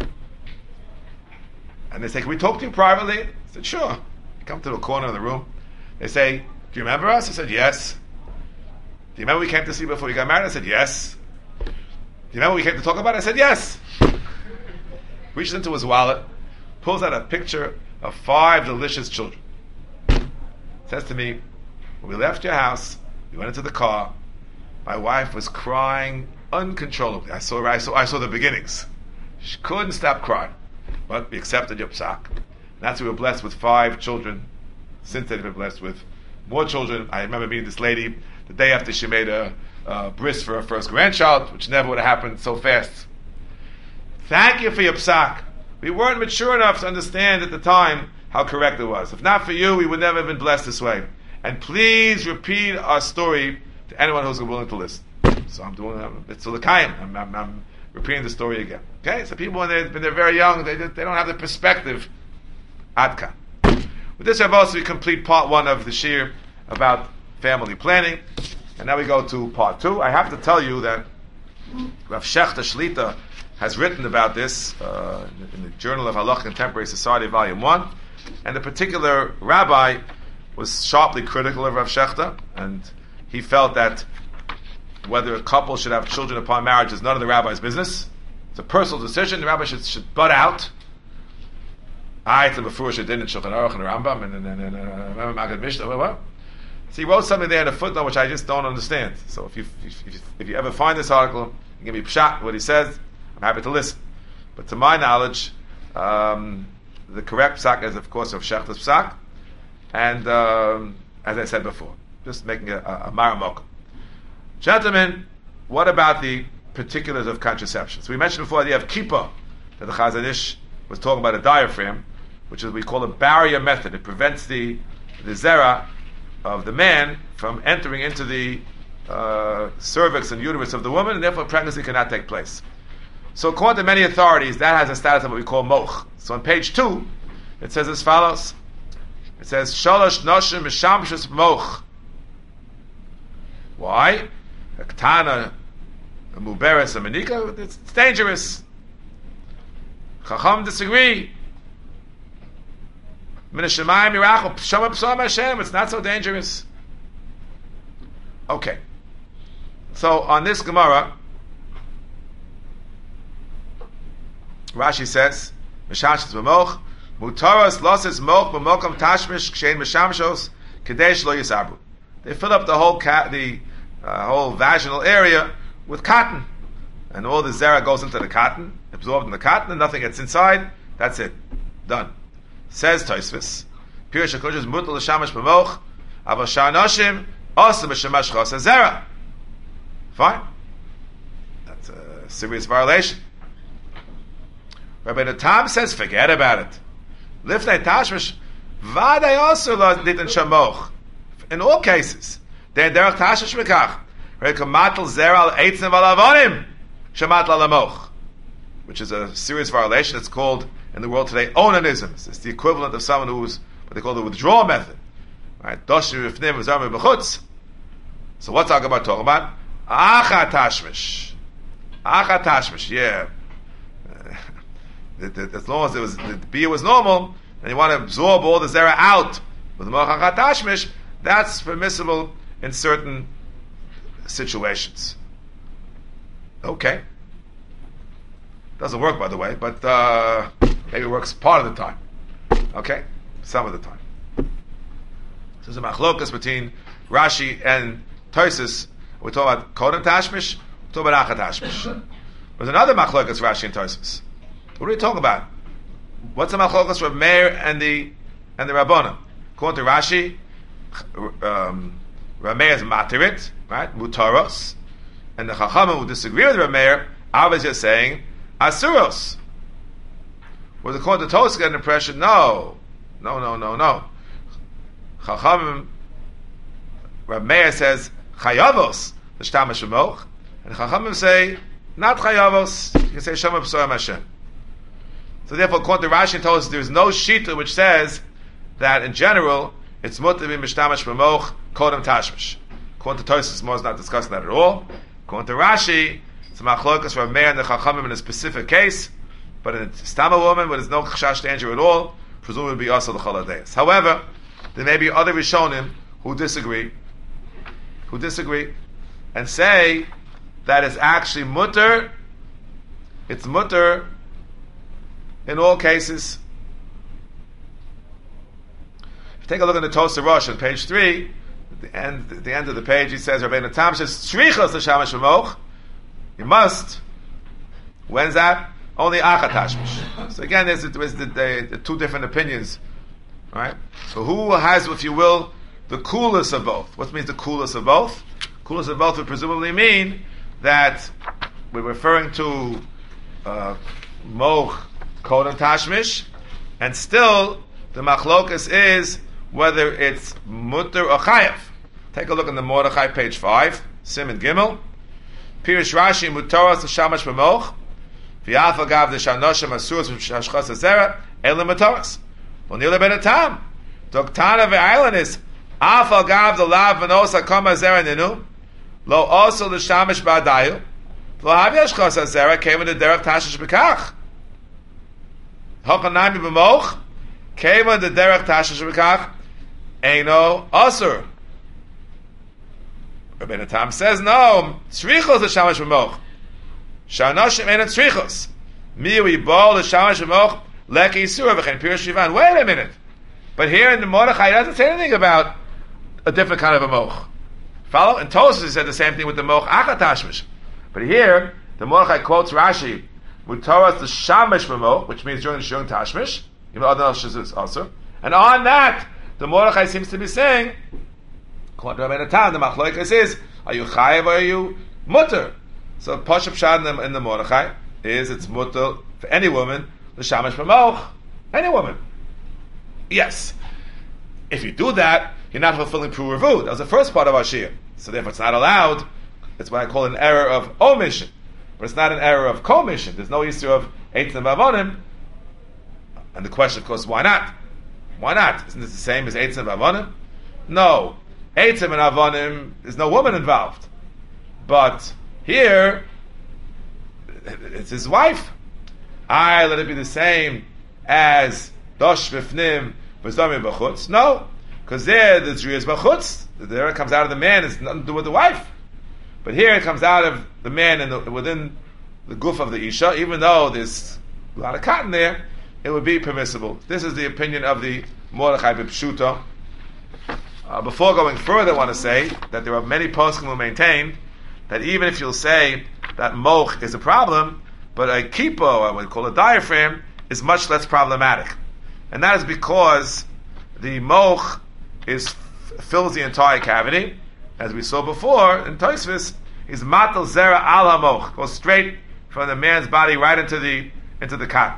and they say, "Can we talk to you privately?" I said, "Sure." I come to the corner of the room. They say, "Do you remember us?" I said, "Yes." "Do you remember we came to see before you got married?" I said, "Yes." "Do you remember we came to talk about it?" I said, "Yes." Reaches into his wallet, pulls out a picture of 5 delicious children. Says to me, "When we left your house, we went into the car. My wife was crying uncontrollably. I saw the beginnings. She couldn't stop crying, but we accepted your psak. That's why we were blessed with 5 children. Since then, we've been blessed with more children. I remember meeting this lady the day after she made a bris for her first grandchild, which never would have happened so fast. Thank you for your psak. We weren't mature enough to understand at the time how correct it was. If not for you, we would never have been blessed this way. And please repeat our story to anyone who's willing to listen. So I'm doing it's l'kayim. I'm repeating the story again. Okay, so people when they're very young, they don't have the perspective. Adka. With this, we complete part 1 of the shir about family planning, and now we go to part 2. I have to tell you that Rav Shechter Shlita has written about this in the Journal of Halakha Contemporary Society, Volume 1, and the particular rabbi was sharply critical of Rav Shechter, and he felt that whether a couple should have children upon marriage is none of the rabbi's business. It's a personal decision. The rabbi should butt out. So he wrote something there in a footnote which I just don't understand. So if you ever find this article, you give me pshat what he says, I'm happy to listen. But to my knowledge, the correct psak is of course of Shechter's psak, and as I said before, just making a maramok. Gentlemen, what about the particulars of contraception? So we mentioned before the idea of kippah, that the Chazon Ish was talking about a diaphragm, which is we call a barrier method. It prevents the zera of the man from entering into the cervix and uterus of the woman, and therefore pregnancy cannot take place. So according to many authorities, that has a status of what we call moch. So on page 2, it says as follows. It says, Shalosh noshim mishamshus moch. Why? A ketana, a muberes, a manika, it's dangerous. Chacham disagree. It's not so dangerous. Okay. So on this Gemara, Rashi says, Meshashis b'moch, mutaras losses moch b'mokam tashmish kshein meshamshos kadesh lo yisabru. They fill up the whole vaginal area with cotton, and all the zera goes into the cotton, absorbed in the cotton, and nothing gets inside. That's it. Done. Says Tosfos, Pirush HaKodesh is mutal l'shamash b'moch, aval shar noshim also b'shamash chos zera. Fine. That's a serious violation. Rabbi Natam says, forget about it. Lifnei tashmish, vaday also lo nitin shamoch. In all cases, they're derech tashmish mekach. Rekamatl zera al eitzim al avonim, shamatl al amoch. Which is a serious violation. It's called, in the world today, onanism. It's the equivalent of someone who's, what they call the withdrawal method. Right? Doshim rifnim v'zarmi b'chutz. So what's our Gemara talking about? Achat tashmish. Achat tashmish, yeah. As long as the beer was normal, and you want to absorb all the zera out with the achat tashmish, that's permissible in certain situations. Okay. Doesn't work, by the way, but maybe it works part of the time. Okay? Some of the time. So there's a machlokas between Rashi and Tosfos. We're talking about Kodem Tashmish, we're talking about Achat Tashmish. There's another machlokas, Rashi and Tosfos. What are we talking about? What's the machlokas for Meir and the Rabbanan? According to Rashi, Rameir is matirit, right? Mutaros. And the Chachamim who disagree with Rameir, obviously are saying Asuros. Whereas according to Tosfos, get an impression, no. Chachamim, Rav Meir says Chayavos l'shtamish b'moch, and Chachamim say not Chayavos. You can say Shema b'soram Hashem. So therefore, according to Rashi and Tosfos, there is no shita which says that in general it's mutar to be mishtamish b'moch kodem tashmish. According to Tosfos, Mo is not discussing that at all. According to Rashi, it's a machlokas for Meir and the Chachamim in a specific case, but in a stama woman where there's no chashash danger at all, presumably it would be also the choladeis. However, there may be other Rishonim who disagree and say that it's actually mutter. It's mutter in all cases. If you take a look at the Tosar Rosh on page 3, at the end of the page, he says, Rabbeinu Tam says, Shrichos l'shamash v'moch. You must. When's that? Only achat tashmish. So again, there's the two different opinions. Right? So who has, if you will, the coolest of both? What means the coolest of both? Kulas of both would presumably mean that we're referring to Moch, Kol, and Tashmish, and still the machlokas is whether it's mutter or chayav. Take a look in the Mordechai, page 5, Siman Gimel. Pirish Rashi, mutaras l'shamash b'moch, v'yaf agav l'shanoshim asuras v'shashchas azera, elim mutaras. Well, nila ben atam. Doktana ve'aylanis, af agav the lav v'nos hakam azera ninu, lo also l'shamash ba'adayu, lo hav yashchas azera, came in the derech tashish b'kach. Hochanami b'moch, came in the derech tashish b'kach, eino asur. Rabbeinu Tam says, no, tzrichos l'shamash b'moch. Shanoshim ain't tzrichos. Miwi bol l'shamash b'moch, leki yisura v'chen pirish shivan. Wait a minute. But here in the Mordechai, it doesn't say anything about a different kind of a moch. Follow? In Tosfos, he said the same thing with the moch achatashmish. But here, the Mordechai quotes Rashi, mutaras l'shamash b'moch, which means during the shurung tashmish, even though other else is also. And on that, the Mordechai seems to be saying, according to Rabbeinu Tam, the machlokas is, are you chayav or are you mutter? So Pashup Shad in the Mordechai is it's mutter for any woman, the shamash b'moch, any woman. Yes. If you do that, you're not fulfilling Pru Revu. That was the first part of our Shir. So therefore it's not allowed. It's what I call an error of omission. But it's not an error of commission. There's no issue of Eitzim and Avonim. And the question, of course, why not? Why not? Isn't this the same as Eitzim and Avonim? No. Eitzim and Avonim, there's no woman involved. But here, it's his wife. Let it be the same as Dosh B'fnim V'zami B'chutz. No. Because there, the Zriya is B'chutz. There it comes out of the man, it's nothing to do with the wife. But here it comes out of the man within the guf of the Isha, even though there's a lot of cotton there, it would be permissible. This is the opinion of the Mordechai B'Pshuto. Before going further, I want to say that there are many poskim who maintain that even if you'll say that moch is a problem, but a kipo, I would call a diaphragm, is much less problematic. And that is because the moch fills the entire cavity. As we saw before in Tosfos, is matal zera al hamoch, goes straight from the man's body right into the cotton.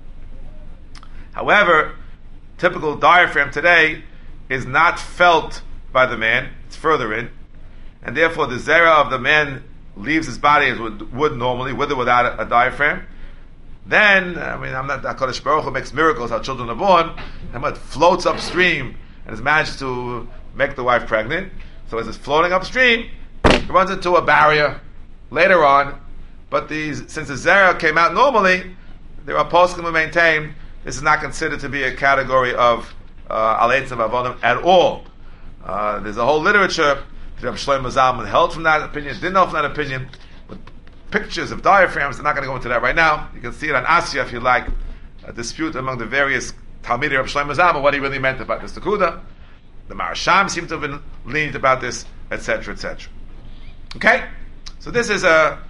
However, typical diaphragm today is not felt by the man; it's further in, and therefore the zera of the man leaves his body as would normally, with or without a diaphragm. Then, I'm not HaKadosh Baruch Hu makes miracles how children are born, and it floats upstream and has managed to make the wife pregnant. So as it's floating upstream, it runs into a barrier later on. But since the zera came out normally, there are poskim who maintain this is not considered to be a category of aleitzim avonim at all. There's a whole literature that Rav Shlomo Zalman held from that opinion, didn't know from that opinion, with pictures of diaphragms. I'm not going to go into that right now. You can see it on Asya if you like, a dispute among the various Talmidei of Shlomo Zalman, what he really meant about this Nakuda. The Marasham seemed to have been lenient about this, etc., etc. Okay? So this is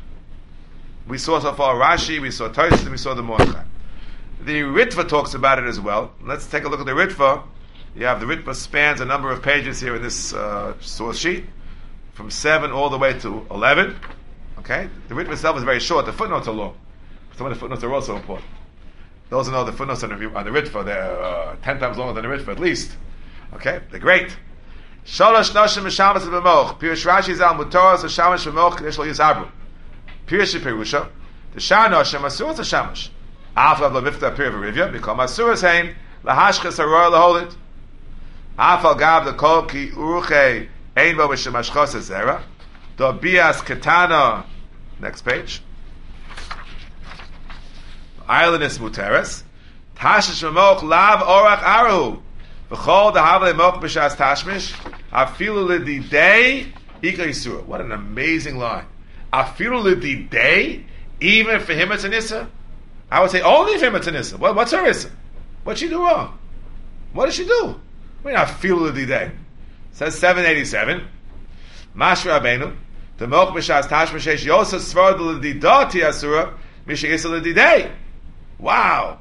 we saw so far Rashi, we saw Tosfos, and we saw the Mordechai. The Ritva talks about it as well. Let's take a look at the Ritva. You have the Ritva spans a number of pages here in this source sheet, from 7 all the way to 11. Okay? The Ritva itself is very short. The footnotes are long. Some of the footnotes are also important. Those who know the footnotes on the Ritva, they're 10 times longer than the Ritva at least. Okay, they're great. Shalosh noshim mishamas b'moch. Pirush Rashi zal mutaras hashamash b'moch kadesh lo yizabru. Pirush Pirusha. The shar noshim asuras hashamash. Afal lo mifta pir v'rivya. Become asuras hein lahashkas haroy laholit. Afal gav the kol ki uruche ein bo b'shemashchos hazera. Do bias ketana. Next page. Islandis muteres. Tashish b'moch lav orach aru. What an amazing line. Even for him it's an issa? I would say only for him it's an issa. What's her issa? What'd she do wrong? What did she do? Says 787. Mashra Rabbeinu. The Moch B'Shas Tashmish Yosef Svar L'Didati Asura Misha Issa L'Didei. Wow.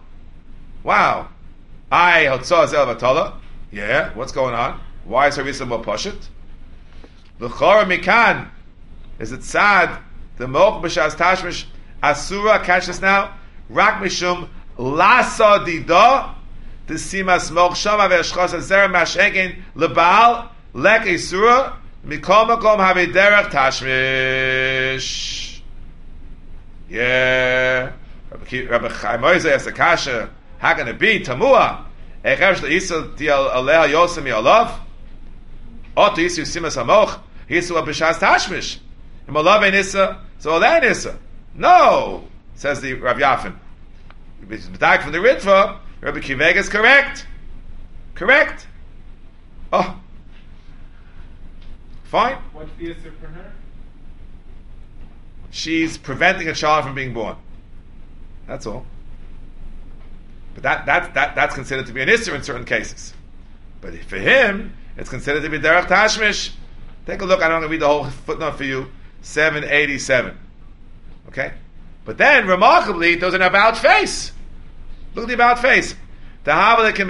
Yeah, what's going on? Why is her Issa more Pashut? L'chora mikan is it sad the moch b'shas tashmish asura? Catch this now. Rak mishum lasa dida the simas moch shama ve'eshchas azer mashenkin lebal lek isura mikol makom have derech tashmish. Yeah, Rabbi Chaim Ozer asked the kasha. How can it be tamua? Echesh leisa dial aleh yosem yalav. Oto yisu simas hamoch. Yisu b'shas tashmish. Imalav enisa. So aleh enisa. No, says the Rav Yafin. Back from the Ritva, Rabbi Kiveg is correct. Correct. Oh, fine. What's the issue for her? She's preventing a child from being born. That's all. But that's considered to be an issur in certain cases. But for him, it's considered to be derech tashmish. Take a look. I'm going to read the whole footnote for you. 787. Okay? But then, remarkably, there's an about face. Look at the about face. Wait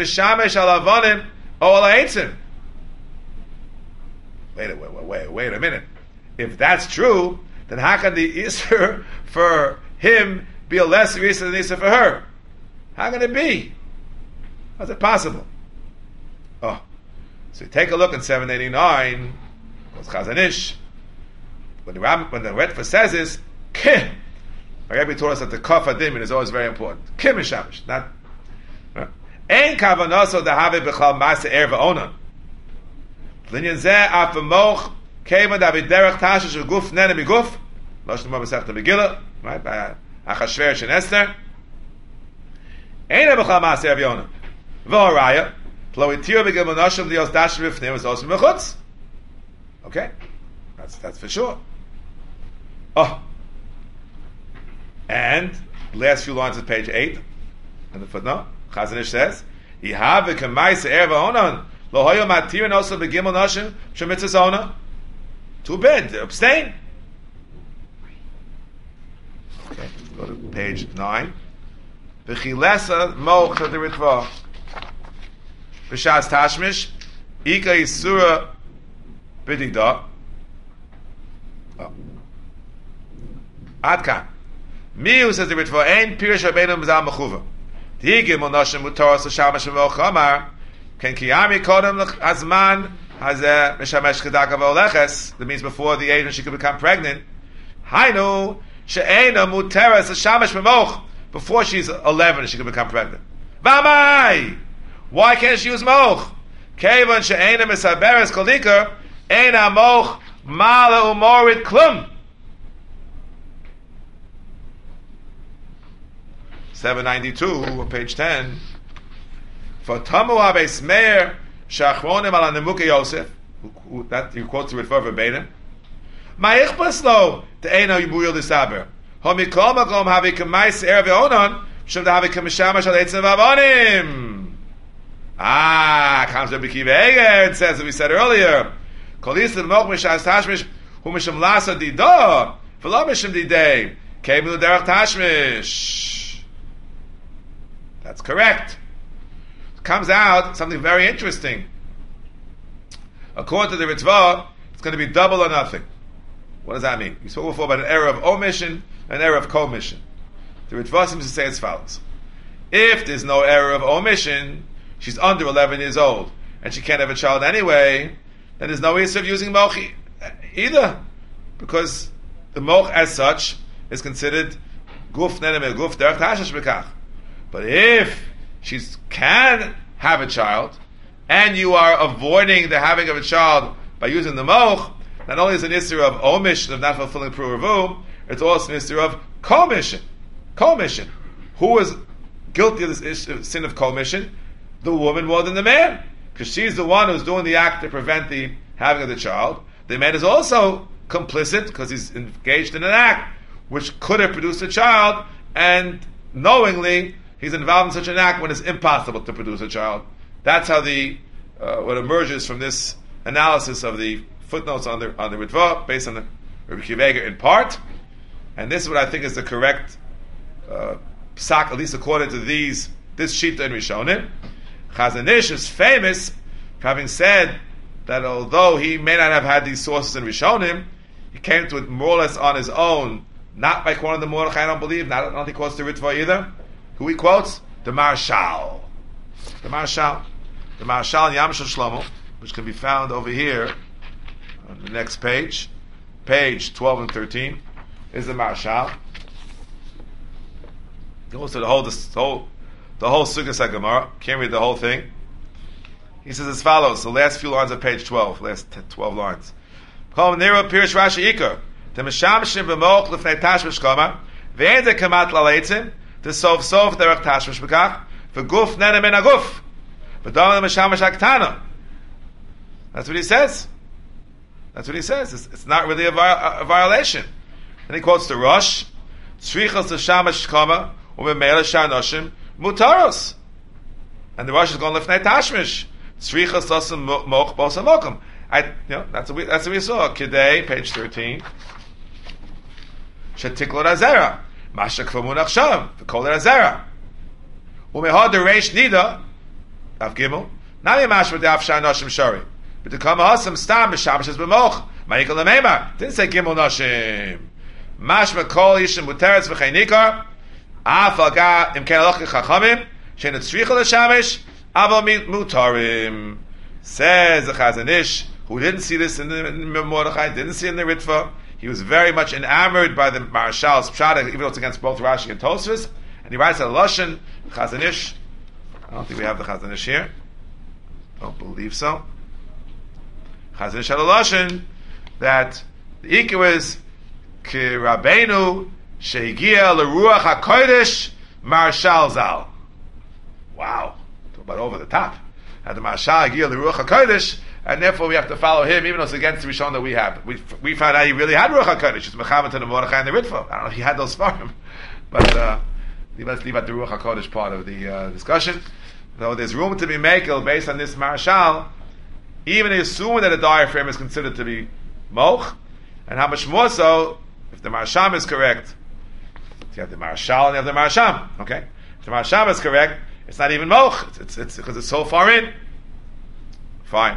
a minute. If that's true, then how can the issur for him be a lesser issur than the issur for her? How can it be? How's it possible? Oh, so you take a look in 789. Goes Chazon Ish. When the Ritva says is Kim. Our Rebbe told us that the Kaf Adimin is always very important. Kim is Shamish, not. Ein kavanaso dehave b'chal masa erva onan. Linyan zeh af v'moch keva david derech tashish v'guf nene miguf. Lashon Gemara Masechta Megillah, right? By Achashverosh and Esther. Ein b'chal masa erva onan. V'horaya plo itir v'gil monashim lios dasher v'fnim was also mechutz. Okay, that's for sure. Oh. And last few lines of page 8, and the footnote, Chazon Ish says, "Yihav v'kemaisa erva onan lo hoyo matirin also begimel nashim shemitzas ona." Too bad. Abstain. Okay, go to page 9. V'chilesa moch the Ritva b'shas tashmish ika yisura b'digda. Oh. Adkan. Miu says the Ritva ein pirish rabbeinu mizal mechuva. Tigim onashim mutaras l'shamash v'ochamar ken kiyami kodem l'azman hazeh mishamesh chedaka v'oleches. That means before the age when she could become pregnant. Hainu she'ena mutaras l'shamash v'moch. Before she's 11 she could become pregnant. V'amai. Why can't she use moch? Kevan she'ena misaberes kolika ena moch mala umorid klum. 792, page 10. For Tamu Abeis Meir Shachronim ala Nemuke Yosef, that you quote to it for verbatim. Ma'ichbas lo te'ena yibuyil disaber. Homikol makom havi k'mais er ve'onon shum da havi k'mishama shal etzem v'avonim. Comes Rabbi Akiva Eiger and says, as we said earlier, Kol yisrael moch mishas tashmish hu mishum lasa didah v'lo mishum didei keimu derech tashmish. That's correct. Comes out something very interesting. According to the Ritva, it's going to be double or nothing. What does that mean? We spoke before about an error of omission and an error of commission. The Ritva seems to say as follows. If there's no error of omission, she's under 11 years old, and she can't have a child anyway, then there's no issue of using mochi either. Because the moch as such is considered guf nenem guf derech tashash b'kach. But if she can have a child, and you are avoiding the having of a child by using the moch, not only is it an issue of omission, of not fulfilling pruruvu, it's also an issue of commission. Commission. Who is guilty of this sin of commission? The woman more than the man. Because she's the one who's doing the act to prevent the having of the child. The man is also complicit because he's engaged in an act which could have produced a child, and knowingly he's involved in such an act when it's impossible to produce a child. That's how what emerges from this analysis of the footnotes on the Ritva, based on the Rabbi Akiva Eiger in part. And this is what I think is the correct psak, at least according to this Shita in Rishonim. Chazon Ish is famous for having said that although he may not have had these sources in Rishonim, he came to it more or less on his own, not by quoting the Mordechai, I don't believe, I don't think he quotes the Ritva either. Who he quotes? The Marshal. The Marshal in Yam Shel Shlomo, which can be found over here on the next page 12 and 13, is the Marshal. Goes to the whole Sukkot Gemara. Can't read the whole thing. He says as follows: the last few lines of page 12, last 12 lines. Kol Nero Pirish Rashi Ikar. The Meshamshim b'moch lefnei tashmish kama ve'en ze kamat laleitzim the sof derech tashmish b'kach v'guf nene min aguf v'dom l'meshamish aktana. That's what he says. It's not really a violation. And he quotes the Rosh: Tzrichas l'shamish kama u'b'meila sha'anoshim mutaros. And the Rosh is going lefnei tashmish. Tzrichas l'sam moch b'osam mokum. That's what we saw. Kidei, page 13. Shetiklo razera, masha kvamunach sham, v'kol razera. Umehad reish nida, av gimel. Nami mashma de'af sha'anoshim shari. But to come hasam stam b'shabashas b'moch. Ma'ikol l'meima. Didn't say gimel noshim. Mashma kol yishim muteretz v'chei nikar. Af alga im ken aloch chachamim. Shein tzricha l'shamish. Aval mutarim. Says the Chazon Ish, who didn't see this in the Mordechai, didn't see it in the Ritva. He was very much enamored by the Marshal's Pshat, even though it's against both Rashi and Tosfos. And he writes a Lashon, Chazon Ish. I don't think we have the Chazon Ish here. Don't believe so. Chazon Ish had a Lashon that the Ikar was Ki Rabbeinu Sheigia L'Ruach HaKodesh Marshal Zal. Wow. Talk about over the top. And the Marshal Hagir the Ruach HaKodesh, and therefore we have to follow him, even though it's against the Rishon that we have. We found out he really had Ruach HaKodesh. It's Mechamet and the Mordechai and the Ritva. I don't know if he had those for him, but let's leave out the Ruach HaKodesh part of the discussion. Though there's room to be makel based on this Marshal, even assuming that a diaphragm is considered to be Moch, and how much more so if the Marsham is correct. You have the Marshal and you have the Marsham. Okay, if the Marsham is correct, it's not even moch. It's because it's so far in. Fine.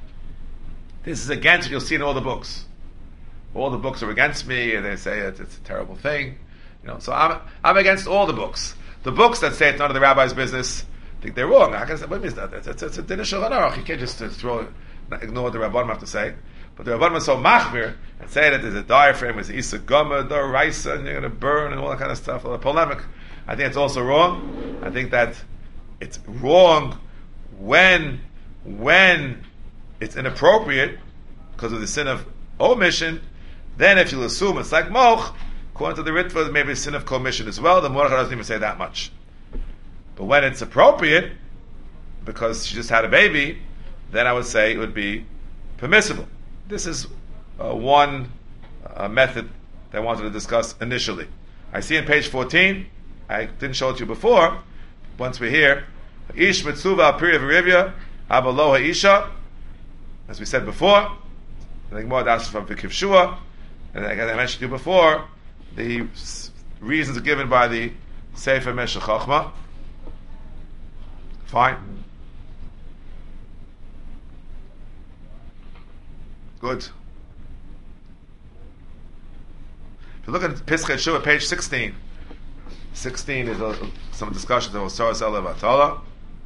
This is against what you'll see in all the books. All the books are against me, and they say it's a terrible thing. So I'm against all the books. The books that say it's none of the rabbi's business, I think they're wrong. I can say, what means that? It's a din of Shulchan Aruch. You can't just ignore what the Rabbanim have to say. But the Rabbanim are so machmir and say that there's a diaphragm, there's Isa Goma, the Raisa, and you're going to burn and all that kind of stuff. All the polemic. I think it's also wrong. I think that it's wrong when it's inappropriate because of the sin of omission. Then if you'll assume it's like moch, according to the Ritva, maybe a sin of commission as well. The Mordechai doesn't even say that much. But when it's appropriate, because she just had a baby, then I would say it would be permissible. This is one method that I wanted to discuss initially. I see on page 14, I didn't show it to you before, once we're here, Ish Mitzuva Piri V'Rivya Abaloha Isha, as we said before, I think more that's from Vikiv Shua, and as I mentioned to you before, the reasons are given by the Sefer Meshech Chochmah. Fine. Good. If you look at Pischei Shua, page 16, 16 is some discussions of Osoros Elav Atala.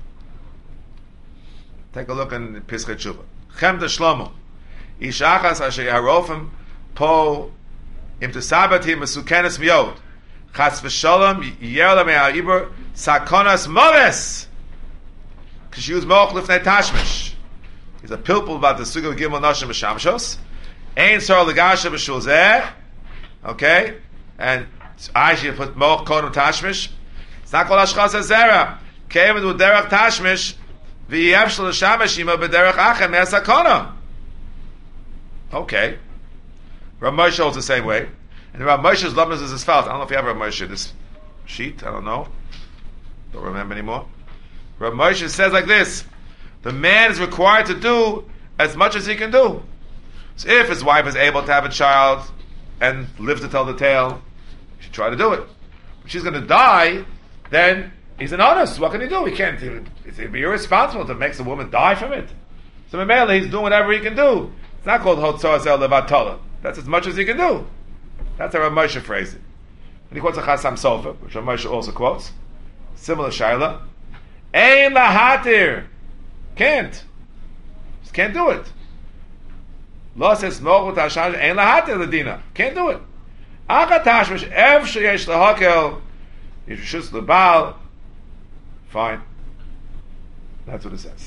Take a look in Pischei Shua. Chem de Shlomo. Ishachas asher yarofim po im tesabatim mesukenes miyod. Chas v'sholom yerla me'a'ibur sakonas moves. Because she was moch lifnei tashmish. He's a pilpul about the suga of gimel nashim b'shamshos. Ein sor legasha b'shul zeh. Okay? And I should put moch kodem tashmish. It's not called ashchas zera. Kevin with derech tashmish. V'yev shel shamish ima b'derech achem me'asakona. Okay. Rav Moshe holds the same way. And Rav Moshe's lumnus is as follows. I don't know if you have Rav Moshe, this sheet. I don't know. Don't remember anymore. Rav Moshe says like this. The man is required to do as much as he can do. So if his wife is able to have a child and live to tell the tale, he should try to do it. If she's going to die, then he's an honest. What can he do? He can't. It'd be irresponsible to make the woman die from it. So Mamela, he's doing whatever he can do. It's not called Hotzos El Levatola. That's as much as he can do. That's how Rav Moshe phrased it. And he quotes a Chasam Sofer, which Rav Moshe also quotes. Similar Shaila. Ein lahatir. Can't. Just can't do it. Lo says Mochut Hashan Ein lahatir ledina. Can't do it. Achatash mish ev sheyesh lahakel yishus lebal. Fine. That's what it says.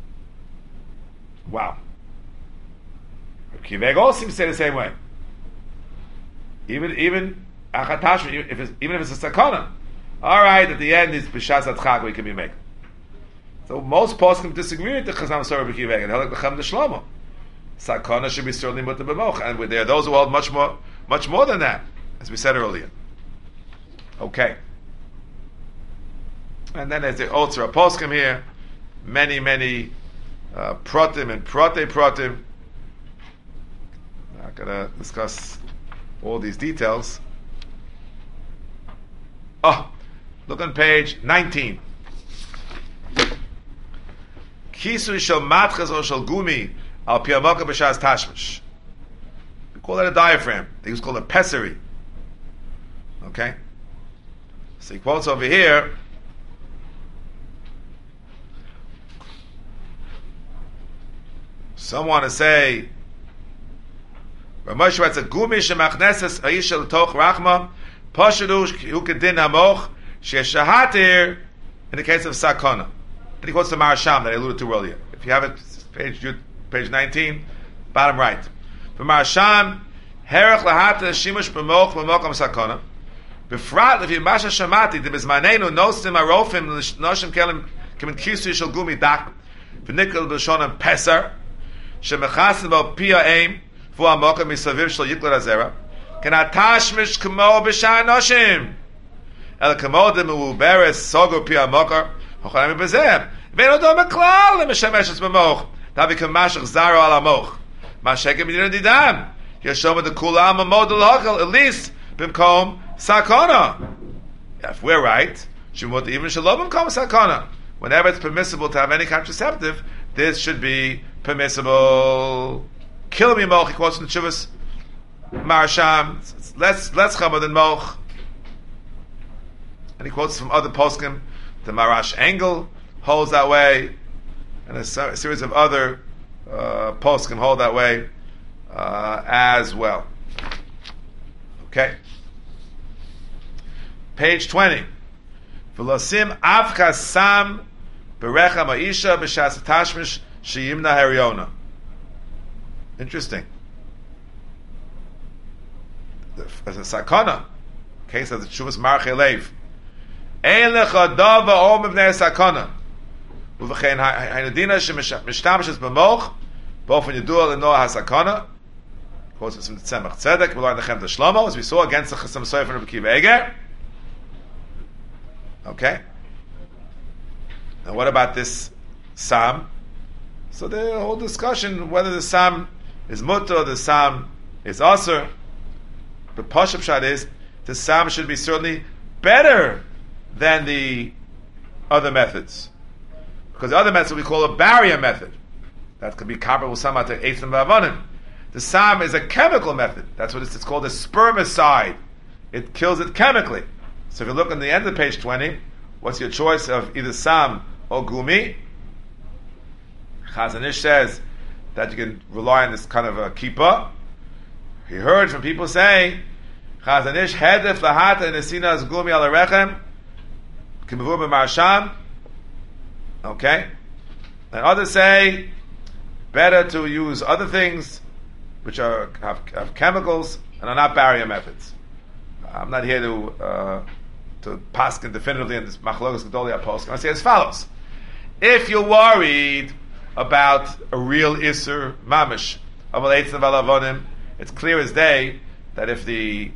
Wow. Kiveg also seems to say the same way. Even achatash, even if it's a sakana. All right, at the end is b'shas atchak we can be making. So most poskim disagree with the Chazam Sofer b'Kiveg and held the Chem the Shlomo. Sakana should be certainly mutter b'moch, and there are those who hold much more than that, as we said earlier. Okay. And then there's the Otzra poskim here, many protim and protim. Not gonna discuss all these details. Oh, look on page 19. Kisui shel matchas or shel gumi al pi hamokar b'shas tashmish. We call that a diaphragm. They used to call it pessary. Okay? So he quotes over here. Some want to say Rav Moshe writes a gumi shemachneses ha'isha l'toch rachma pashadush hu kedin hamoch she'shahatir in the case of sakana. And he quotes the Marasham that I alluded to earlier. If you have it, page 19, bottom right. From Marasham, herach lahata shimush b'moch b'mokam sakana. Befrat lefi masha shamati de bizmanenu nosim arofim noshim kelim kemin kisu shel gumi dak v'nikol b'shonam peser shemechasim bo pia aim fu hamokam misaviv shel yikla razera kenat tashmish kamo b'shan noshim el kamo de muberes sogo pia hamokar hochanim b'zeh ve'no do meklal lemishameshes b'moch da become mashach zaro al hamoch mashekem b'din didam yeshom de kulam amodel hakal at least b'mkom sakana. If we're right, shemot even shalom b'mkom sakana. Whenever it's permissible to have any contraceptive, this should be permissible. Kill me moch. He quotes from the Chuvas Marasham. Less chamer than moch. And he quotes from other poskim. The Marash Engel holds that way, and a series of other poskim hold that way as well. Okay. Page 20. V'losim avka sam berecha ma'isha b'shas tashmish sheyimna heriona. Interesting. As a sakana, case of the Chuvas Marchei Leiv. Ein lecha dava om b'nei sakana. Uv'chein hainadina shemishtamshes b'moch b'ofen yidua l'noah ha-sakana. Quotes from the Tzemach Tzedek, we learned the Chem Shlomo, as we saw against the Chasam Sofer and Rabbi Akiva Eger. Okay. Now, what about this Sam? So the whole discussion whether the Sam is mutter, the Sam is aser. But Pashup Shad is the Sam should be certainly better than the other methods, because the other method we call a barrier method that could be comparable somehow to Eitzim V'Avonim. The Sam is a chemical method. That's what it's called, a spermicide. It kills it chemically. So if you look on the end of page 20, what's your choice of either Sam or Gumi? Chazon Ish says that you can rely on this kind of a kippah. He heard from people saying, Chazon Ish hedef lahata nesina as Gumi al rechem kimavur b'marsham. Okay? And others say, better to use other things which have chemicals and are not barrier methods. I'm not here to paskin definitively in this machlokas gedolei poskim. I say as follows: if you're worried about a real iser mamish of aleitzim v'alavonim, it's clear as day that if the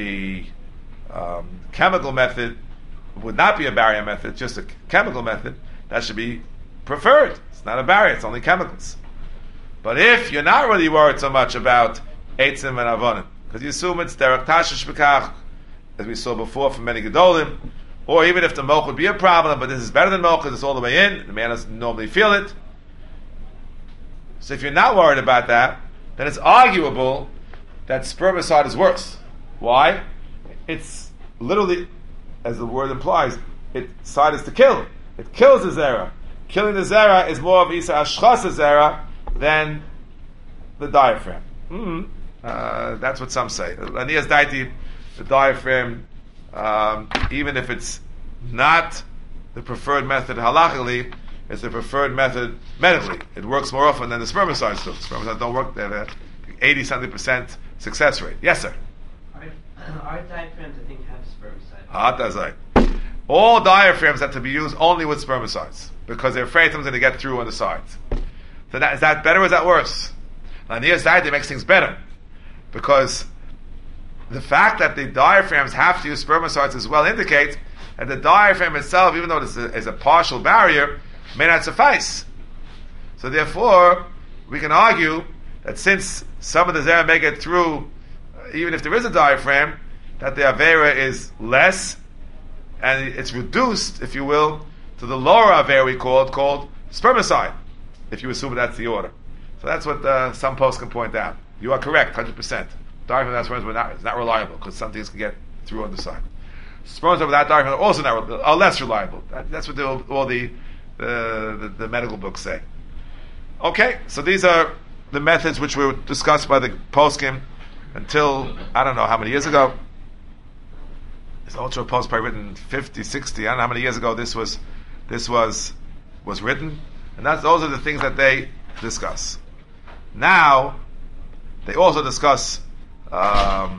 chemical method would not be a barrier method, just a chemical method, that should be preferred. It's not a barrier; it's only chemicals. But if you're not really worried so much about eitzim and avonim, because you assume it's derech tashish b'kach, as we saw before from many gedolim, or even if the moch would be a problem, but this is better than moch because it's all the way in, the man doesn't normally feel it, So if you're not worried about that, then it's arguable that spermicide is worse. Why? It's literally, as the word implies, side is to kill. It kills the zera. Killing the zera is more of isa ashchas zera than the diaphragm. That's what some say. Lanias daiti, the diaphragm, even if it's not the preferred method halachically, it's the preferred method medically. It works more often than the spermicides do. Spermicides don't work. They have a 80-something% success rate. Yes, sir. Our diaphragms, I think, have spermicides. All diaphragms have to be used only with spermicides because they're afraid someone's going to get through on the sides. So is that better or is that worse? Lanias daiti makes things better because the fact that the diaphragms have to use spermicides as well indicates that the diaphragm itself, even though it is a partial barrier, may not suffice. So therefore, we can argue that since some of the zera may get through, even if there is a diaphragm, that the avera is less, and it's reduced, if you will, to the lower avera we called spermicide, if you assume that's the order. So that's what some posts can point out. You are correct, 100%. Diaphragm without spermicide is not reliable, because some things can get through on the side. Spermicide without diaphragm are also are less reliable. That's what all the medical books say. Okay, so these are the methods which were discussed by the poskim until, I don't know how many years ago. This ultra post probably written 50, 60, I don't know how many years ago this was written. And those are the things that they discuss. Now, they also discuss, how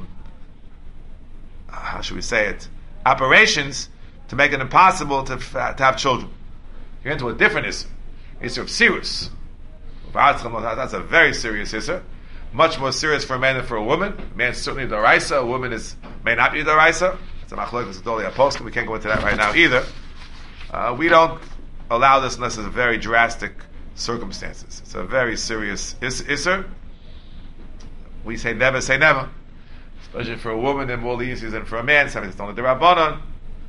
should we say it, operations to make it impossible to have children. You're into a different issue of serious. That's a very serious issue. Much more serious for a man than for a woman. A man is certainly daraisa. A woman may not be daraisa. It's a machlokes gedolei poskim. We can't go into that right now either. We don't allow this unless it's very drastic circumstances. It's a very serious issue. We say never, especially for a woman. They're more easier than for a man. Something that's only the rabbanon.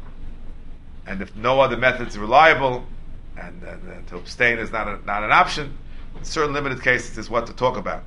And if no other methods are reliable, and to abstain is not an option, in certain limited cases is what to talk about.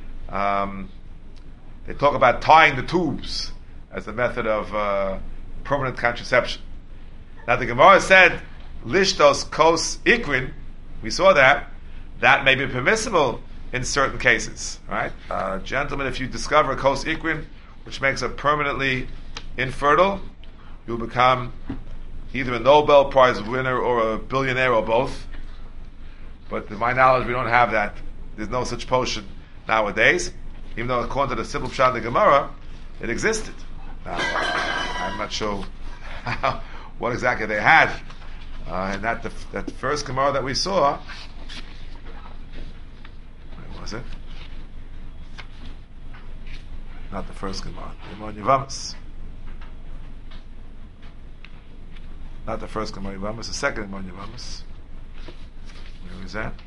They talk about tying the tubes as a method of permanent contraception. Now the Gemara said, lishtos kos ikrin, we saw that may be permissible in certain cases, right? Gentlemen, if you discover kos ikrin, which makes her permanently infertile, you'll become either a Nobel Prize winner or a billionaire or both. But to my knowledge, we don't have that. There's no such potion nowadays, even though according to the simple pshat in the Gemara, it existed. Now, I'm not sure what exactly they had. And that first Gemara that we saw, where was it? Not the first Gemara. Gemara Yevamos. Not the first Gemara Yevamos, the second Gemara Yevamos. Where is that?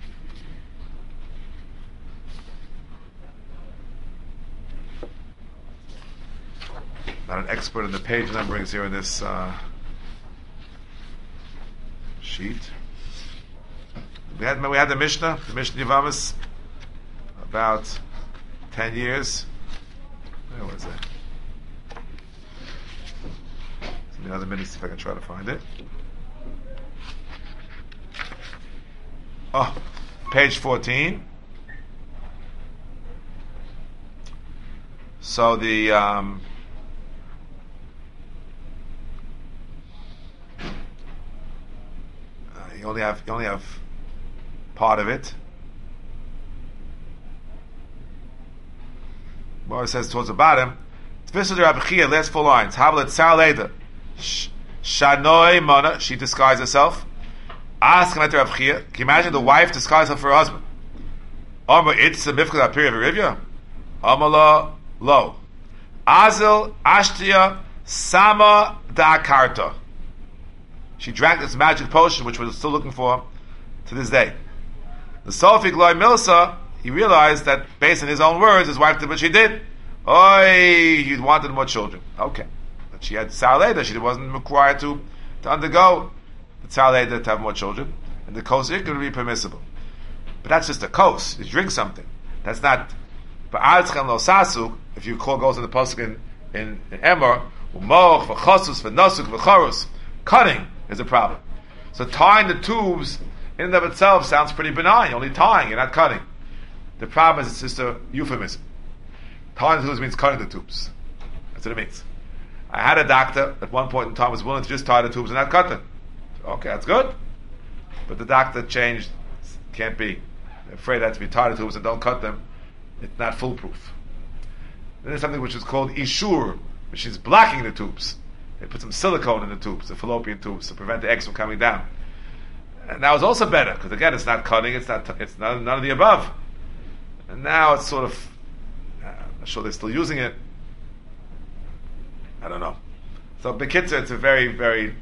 Not an expert in the page numberings here in this sheet. We had the Mishnah Yevamos, about 10 years. Where was it? Give me another minute, see if I can try to find it. Oh, page 14. So the you only have part of it. Well, it says towards the bottom. Tfisah de Rabbi Chia, last 4 lines. Havlet Tzar Leda. Shanoi Mona, she disguised herself. Ask him at Rabbi Chia. Can you imagine the wife disguised herself for her husband? Amar it's a mifkad apiri of Rivya. Amala lo. Azil Ashtia Sama da Karta. She drank this magic potion, which we're still looking for to this day. The Sofik Loi Milsa, he realized that based on his own words, his wife did what she did. Oi, he wanted more children. Okay. But she had Tzar Leda, she wasn't required to undergo the Tzar Leda to have more children. And the Kos Ik would be permissible. But that's just a kos. You drink something. That's not. Ba'artzchem lo sasuk. If you call goes in the pasuk in Emor, umoch v'chosus v'nosuk v'chorus. Cutting is a problem. So tying the tubes in and of itself sounds pretty benign. You're only tying, you're not cutting. The problem is it's just a euphemism. Tying the tubes means cutting the tubes. That's what it means. I had a doctor at one point in time was willing to just tie the tubes and not cut them. Okay, that's good. But the doctor changed. Can't be. They're afraid that to be tie the tubes and don't cut them. It's not foolproof. Then there's something which is called ishur, which is blocking the tubes. They put some silicone in the tubes, the fallopian tubes, to prevent the eggs from coming down. And that was also better, because again, it's not cutting, it's none of the above. And now it's sort of, I'm not sure they're still using it. I don't know. So Bekitzer, it's a very, very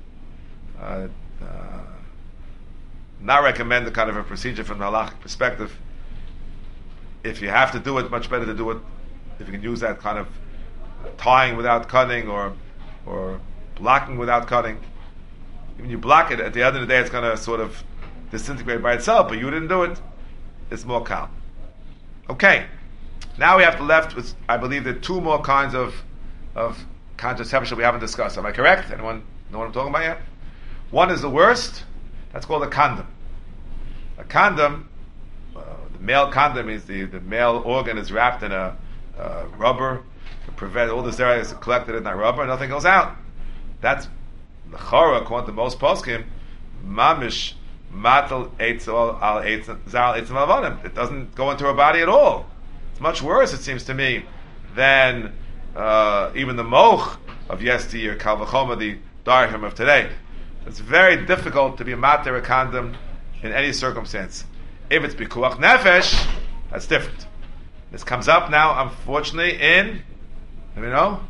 not recommended kind of a procedure from the halachic perspective. If you have to do it, much better to do it if you can use that kind of tying without cutting or blocking without cutting. When you block it, at the end of the day, it's going to sort of disintegrate by itself, but you didn't do it, it's more calm. Okay, now we have to left with, I believe, the two more kinds of contraception we haven't discussed. Am I correct? Anyone know what I'm talking about yet? One is the worst. That's called a condom. A condom, the male condom is the male organ is wrapped in a rubber to prevent all this area is collected in that rubber and nothing goes out. That's the chora, according to most poskim, mamish matal eitzel al zal eitzim alvanim. It doesn't go into her body at all. It's much worse, it seems to me, than even the moch of yesteryear, kal v'choma, the darhim of today. It's very difficult to be mater a condom in any circumstance. If it's bikuach nefesh, that's different. This comes up now, unfortunately, in, let me know,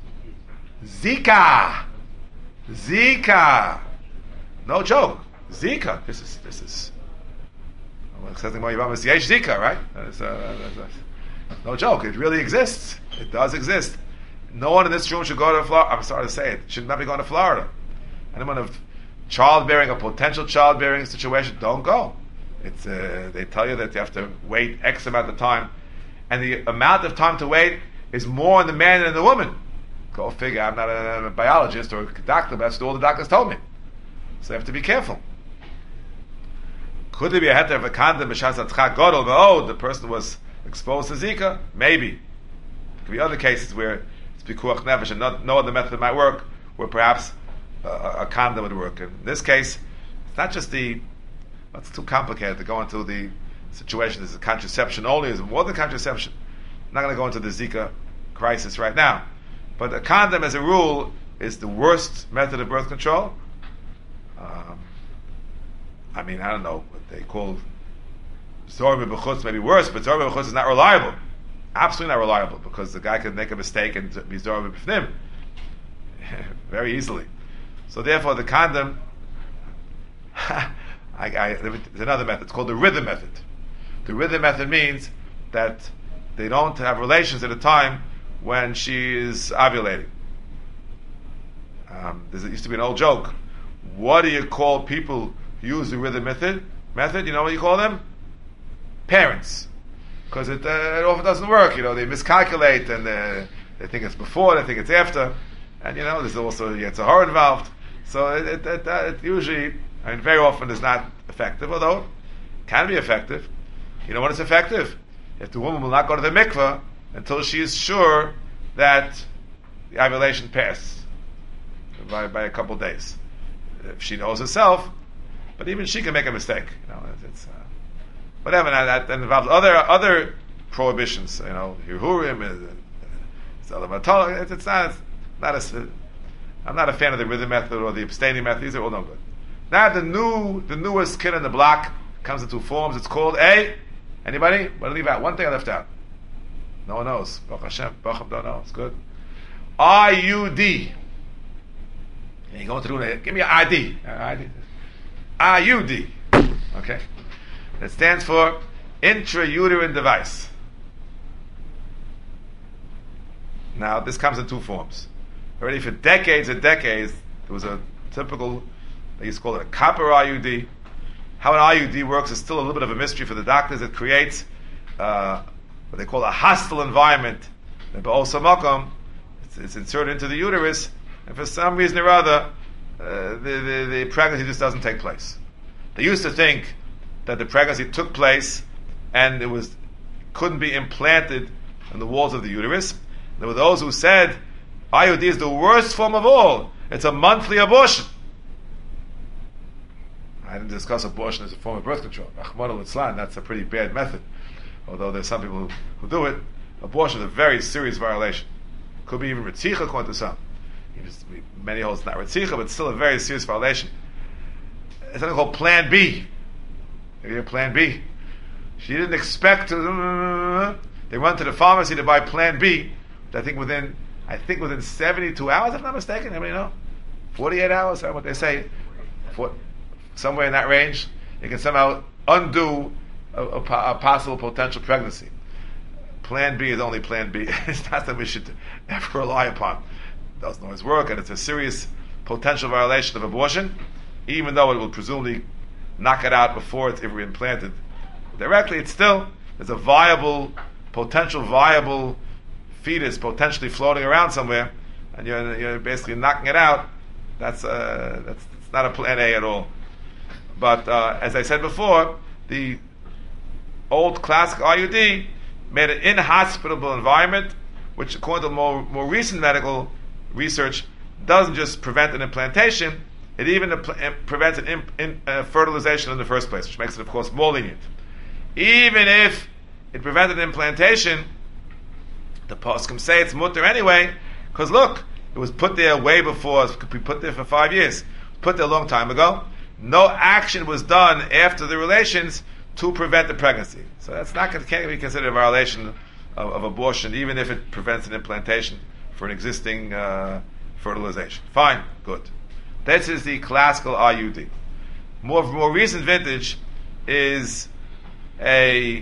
Zika. No joke. Zika. This is. Zika, right? No joke. It really exists. It does exist. No one in this room should go to Florida. I'm sorry to say it. Should not be going to Florida. Anyone of childbearing or potential childbearing situation, don't go. It's they tell you that you have to wait X amount of time, and the amount of time to wait is more in the man than in the woman. Go figure. I'm not a biologist or a doctor, but that's what all the doctors told me. So you have to be careful. Could there be a heter of a condom the person was exposed to Zika? Maybe. There could be other cases where it's pikuach nefesh and no other method might work, where perhaps a condom would work. In this case, it's not just it's too complicated to go into the situation. There's a contraception only. There's more than contraception. I'm not going to go into the Zika crisis right now. But a condom, as a rule, is the worst method of birth control. I don't know what they call Zorba B'chutz, maybe worse, but Zorba B'chutz is not reliable. Absolutely not reliable, because the guy could make a mistake and be Zorba B'fnim very easily. So therefore, the condom, there's another method. It's called the rhythm method. The rhythm method means that they don't have relations at a time when she is ovulating. There used to be an old joke. What do you call people who use the rhythm method? You know what you call them? Parents. Because it often doesn't work. They miscalculate and they think it's before, they think it's after. And there's also Yetzirah involved. So it usually, very often is not effective, although it can be effective. You know when it's effective? If the woman will not go to the mikveh until she is sure that the ovulation passed by a couple of days. If she knows herself, but even she can make a mistake. It's whatever. That involves other prohibitions. Hirurim, it's not I'm not a fan of the rhythm method or the abstaining method. These are all no good. Now the newest kid in the block comes in two forms. It's called anybody? What did I leave out? One thing I left out. No one knows. Baruch Hashem. Baruch don't know. It's good. IUD. You go through it. Give me an ID. IUD. Okay. It stands for intrauterine device. Now, this comes in two forms. Already for decades and decades, there was a typical, they used to call it a copper IUD. how an IUD works is still a little bit of a mystery for the doctors. It creates what they call a hostile environment. It's inserted into the uterus, and for some reason or other, the pregnancy just doesn't take place. They used to think that the pregnancy took place and it couldn't be implanted in the walls of the uterus. There were those who said IUD is the worst form of all. It's a monthly abortion. I didn't discuss abortion as a form of birth control. Rahman al-Islam, that's a pretty bad method. Although there's some people who do it. Abortion is a very serious violation. Could be even Ritzicha according to some. Many hold it's not Ritzicha, but it's still a very serious violation. It's something called Plan B. Maybe a Plan B. She didn't expect to... They run to the pharmacy to buy Plan B. I think within 72 hours, if I'm not mistaken. Anybody know? 48 hours, what they say. Somewhere in that range, you can somehow undo a possible potential pregnancy. Plan B is only Plan B. It's not that we should ever rely upon. It doesn't always work, and it's a serious potential violation of abortion, even though it will presumably knock it out before it's ever implanted directly. It's still, there's a potential viable fetus potentially floating around somewhere, and you're basically knocking it out. That's not a Plan A at all. But as I said before, the old classic IUD made an inhospitable environment, which according to more recent medical research, doesn't just prevent an implantation, it even prevents fertilization in the first place, which makes it, of course, more lenient. Even if it prevented implantation, the poskim say it's mutter anyway, because look, it was put there way before, it could be put there for 5 years, put there a long time ago. No action was done after the relations to prevent the pregnancy. So can't be considered a violation of abortion, even if it prevents an implantation for an existing fertilization. Fine, good. This is the classical IUD. More recent vintage is a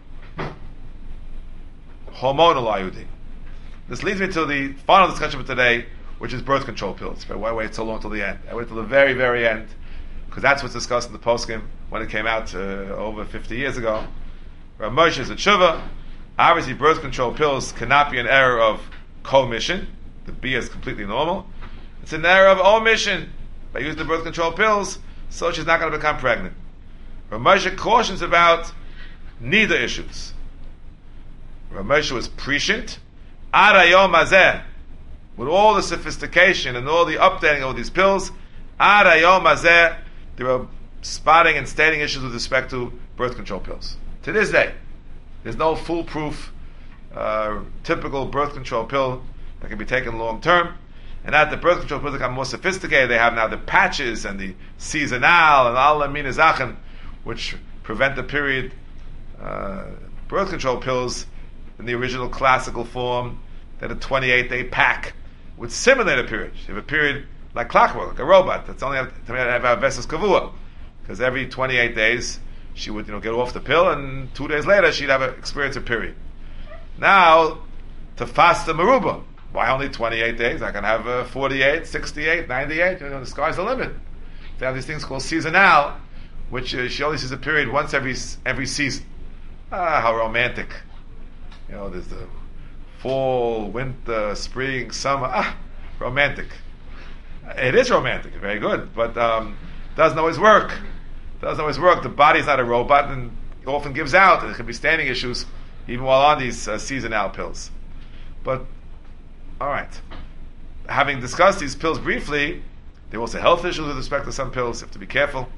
hormonal IUD. This leads me to the final discussion for today, which is birth control pills. Why wait so long till the end? I wait till the very, very end, because that's what's discussed in the poskim when it came out over 50 years ago. Rav Moshe is a tshuva. Obviously, birth control pills cannot be an error of commission. The B is completely normal. It's an error of omission. By using the birth control pills, so she's not going to become pregnant. Rav Moshe cautions about neither issues. Rav Moshe was prescient. Ad hayom hazeh, with all the sophistication and all the updating of these pills, ad hayom hazeh, there are spotting and stating issues with respect to birth control pills. To this day, there's no foolproof, typical birth control pill that can be taken long term. And as the birth control pills become more sophisticated, they have now the patches and the seasonal and all the minazachen, which prevent the period. Birth control pills in the original classical form, that a 28-day pack would simulate a period. You have a period like clockwork, like a robot. That's only have a vesas kavua, because every 28 days she would, get off the pill, and 2 days later she'd experience a period. Now, to fast the maruba, why only 28 days? I can have 48, 68, 98. The sky's the limit. They have these things called seasonal, which she only sees a period once every season. Ah, how romantic! There's the fall, winter, spring, summer. Ah, romantic. It is romantic, very good, but doesn't always work. The body's not a robot, and it often gives out, and there can be standing issues even while on these seasonal pills. But all right, having discussed these pills briefly, there are also health issues with respect to some pills. You have to be careful.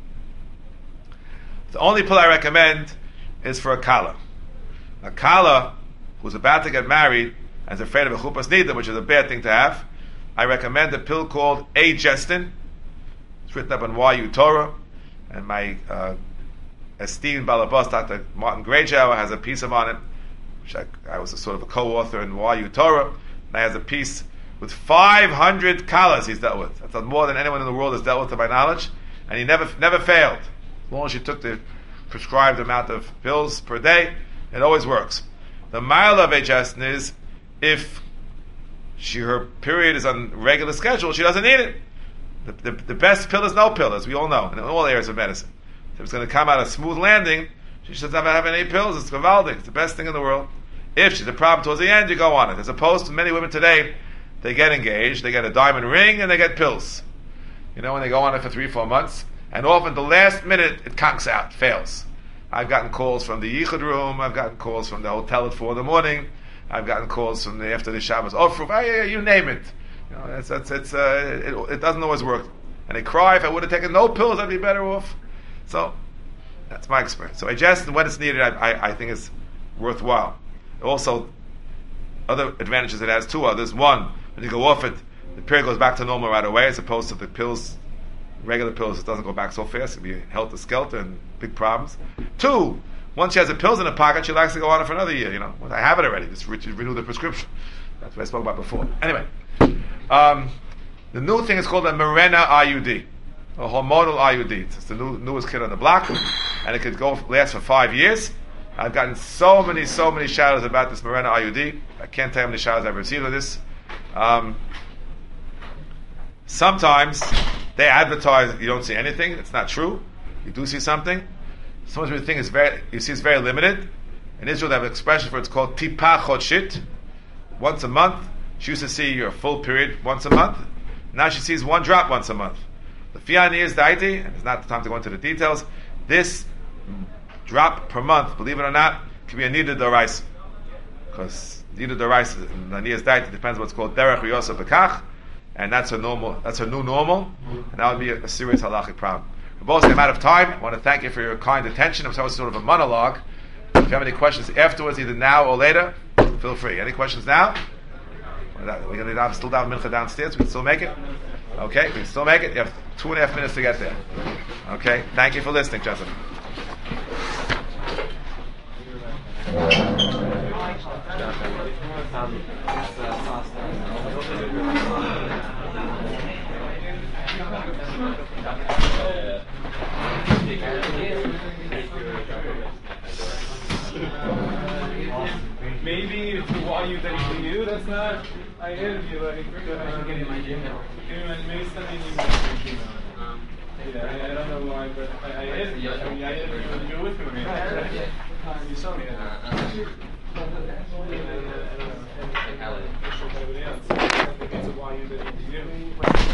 The only pill I recommend is for a kala. A kala who's about to get married and is afraid of a chupas nida, which is a bad thing to have. I recommend a pill called Agestin. It's written up on YU Torah, and my esteemed balabas, Dr. Martin Grayjower, has a piece on it, which I was a sort of a co-author in YU Torah, and he has a piece with 500 kalas he's dealt with. That's more than anyone in the world has dealt with, to my knowledge, and he never failed. As long as you took the prescribed amount of pills per day, it always works. The mile of Agestin is if her period is on regular schedule, she doesn't need it. The best pill is no pill, as we all know, in all areas of medicine. If it's going to come out a smooth landing, she should never have any pills. It's gavaldik. It's the best thing in the world. If she's a problem towards the end, you go on it. As opposed to many women today, they get engaged, they get a diamond ring, and they get pills. You know, when they go on it for 3-4 months, and often the last minute it conks out, fails. I've gotten calls from the Yichud room, I've gotten calls from the hotel at 4 a.m, I've gotten calls from after the Shabbos Ofruf, you name it. You know, it doesn't always work. And they cry, if I would have taken no pills, I'd be better off. So, that's my experience. So I just, when it's needed, I think it's worthwhile. Also, other advantages it has, two others. One, when you go off it, the period goes back to normal right away, as opposed to the pills, regular pills, it doesn't go back so fast. It can be helter-skelter and big problems. Two, once she has the pills in the pocket, she likes to go on it for another year. You know, I have it already. Just renew the prescription. That's what I spoke about before. Anyway, the new thing is called a Mirena IUD, a hormonal IUD. It's the newest kid on the block, and it could last for 5 years. I've gotten so many shout-outs about this Mirena IUD. I can't tell you how many shout-outs I've received of this. Sometimes they advertise you don't see anything. It's not true. You do see something. Sometimes we think it's very limited. In Israel, they have an expression for it. It's called tipa chodshit. Once a month. She used to see your full period once a month. Now she sees 1 drop once a month. The fiani is daiti, and it's not the time to go into the details. This drop per month, believe it or not, can be a nida d'oraisa. Because nida d'oraisa, nida daiti depends on what's called derech riyosa bekach, and that's her new normal, and that would be a serious halachic problem. For both the amount of time, I want to thank you for your kind attention. It was sort of a monologue. If you have any questions afterwards, either now or later, feel free. Any questions now? We're going to still have mincha downstairs. We can still make it? Okay, we can still make it. You have 2.5 minutes to get there. Okay, thank you for listening, Joseph. Maybe it's why you that you knew that's not. I interview like give me my Gmail. Maybe send me an email. Yeah, I don't know why, but I interviewed you with me. You saw me. I think it's a why you that you knew.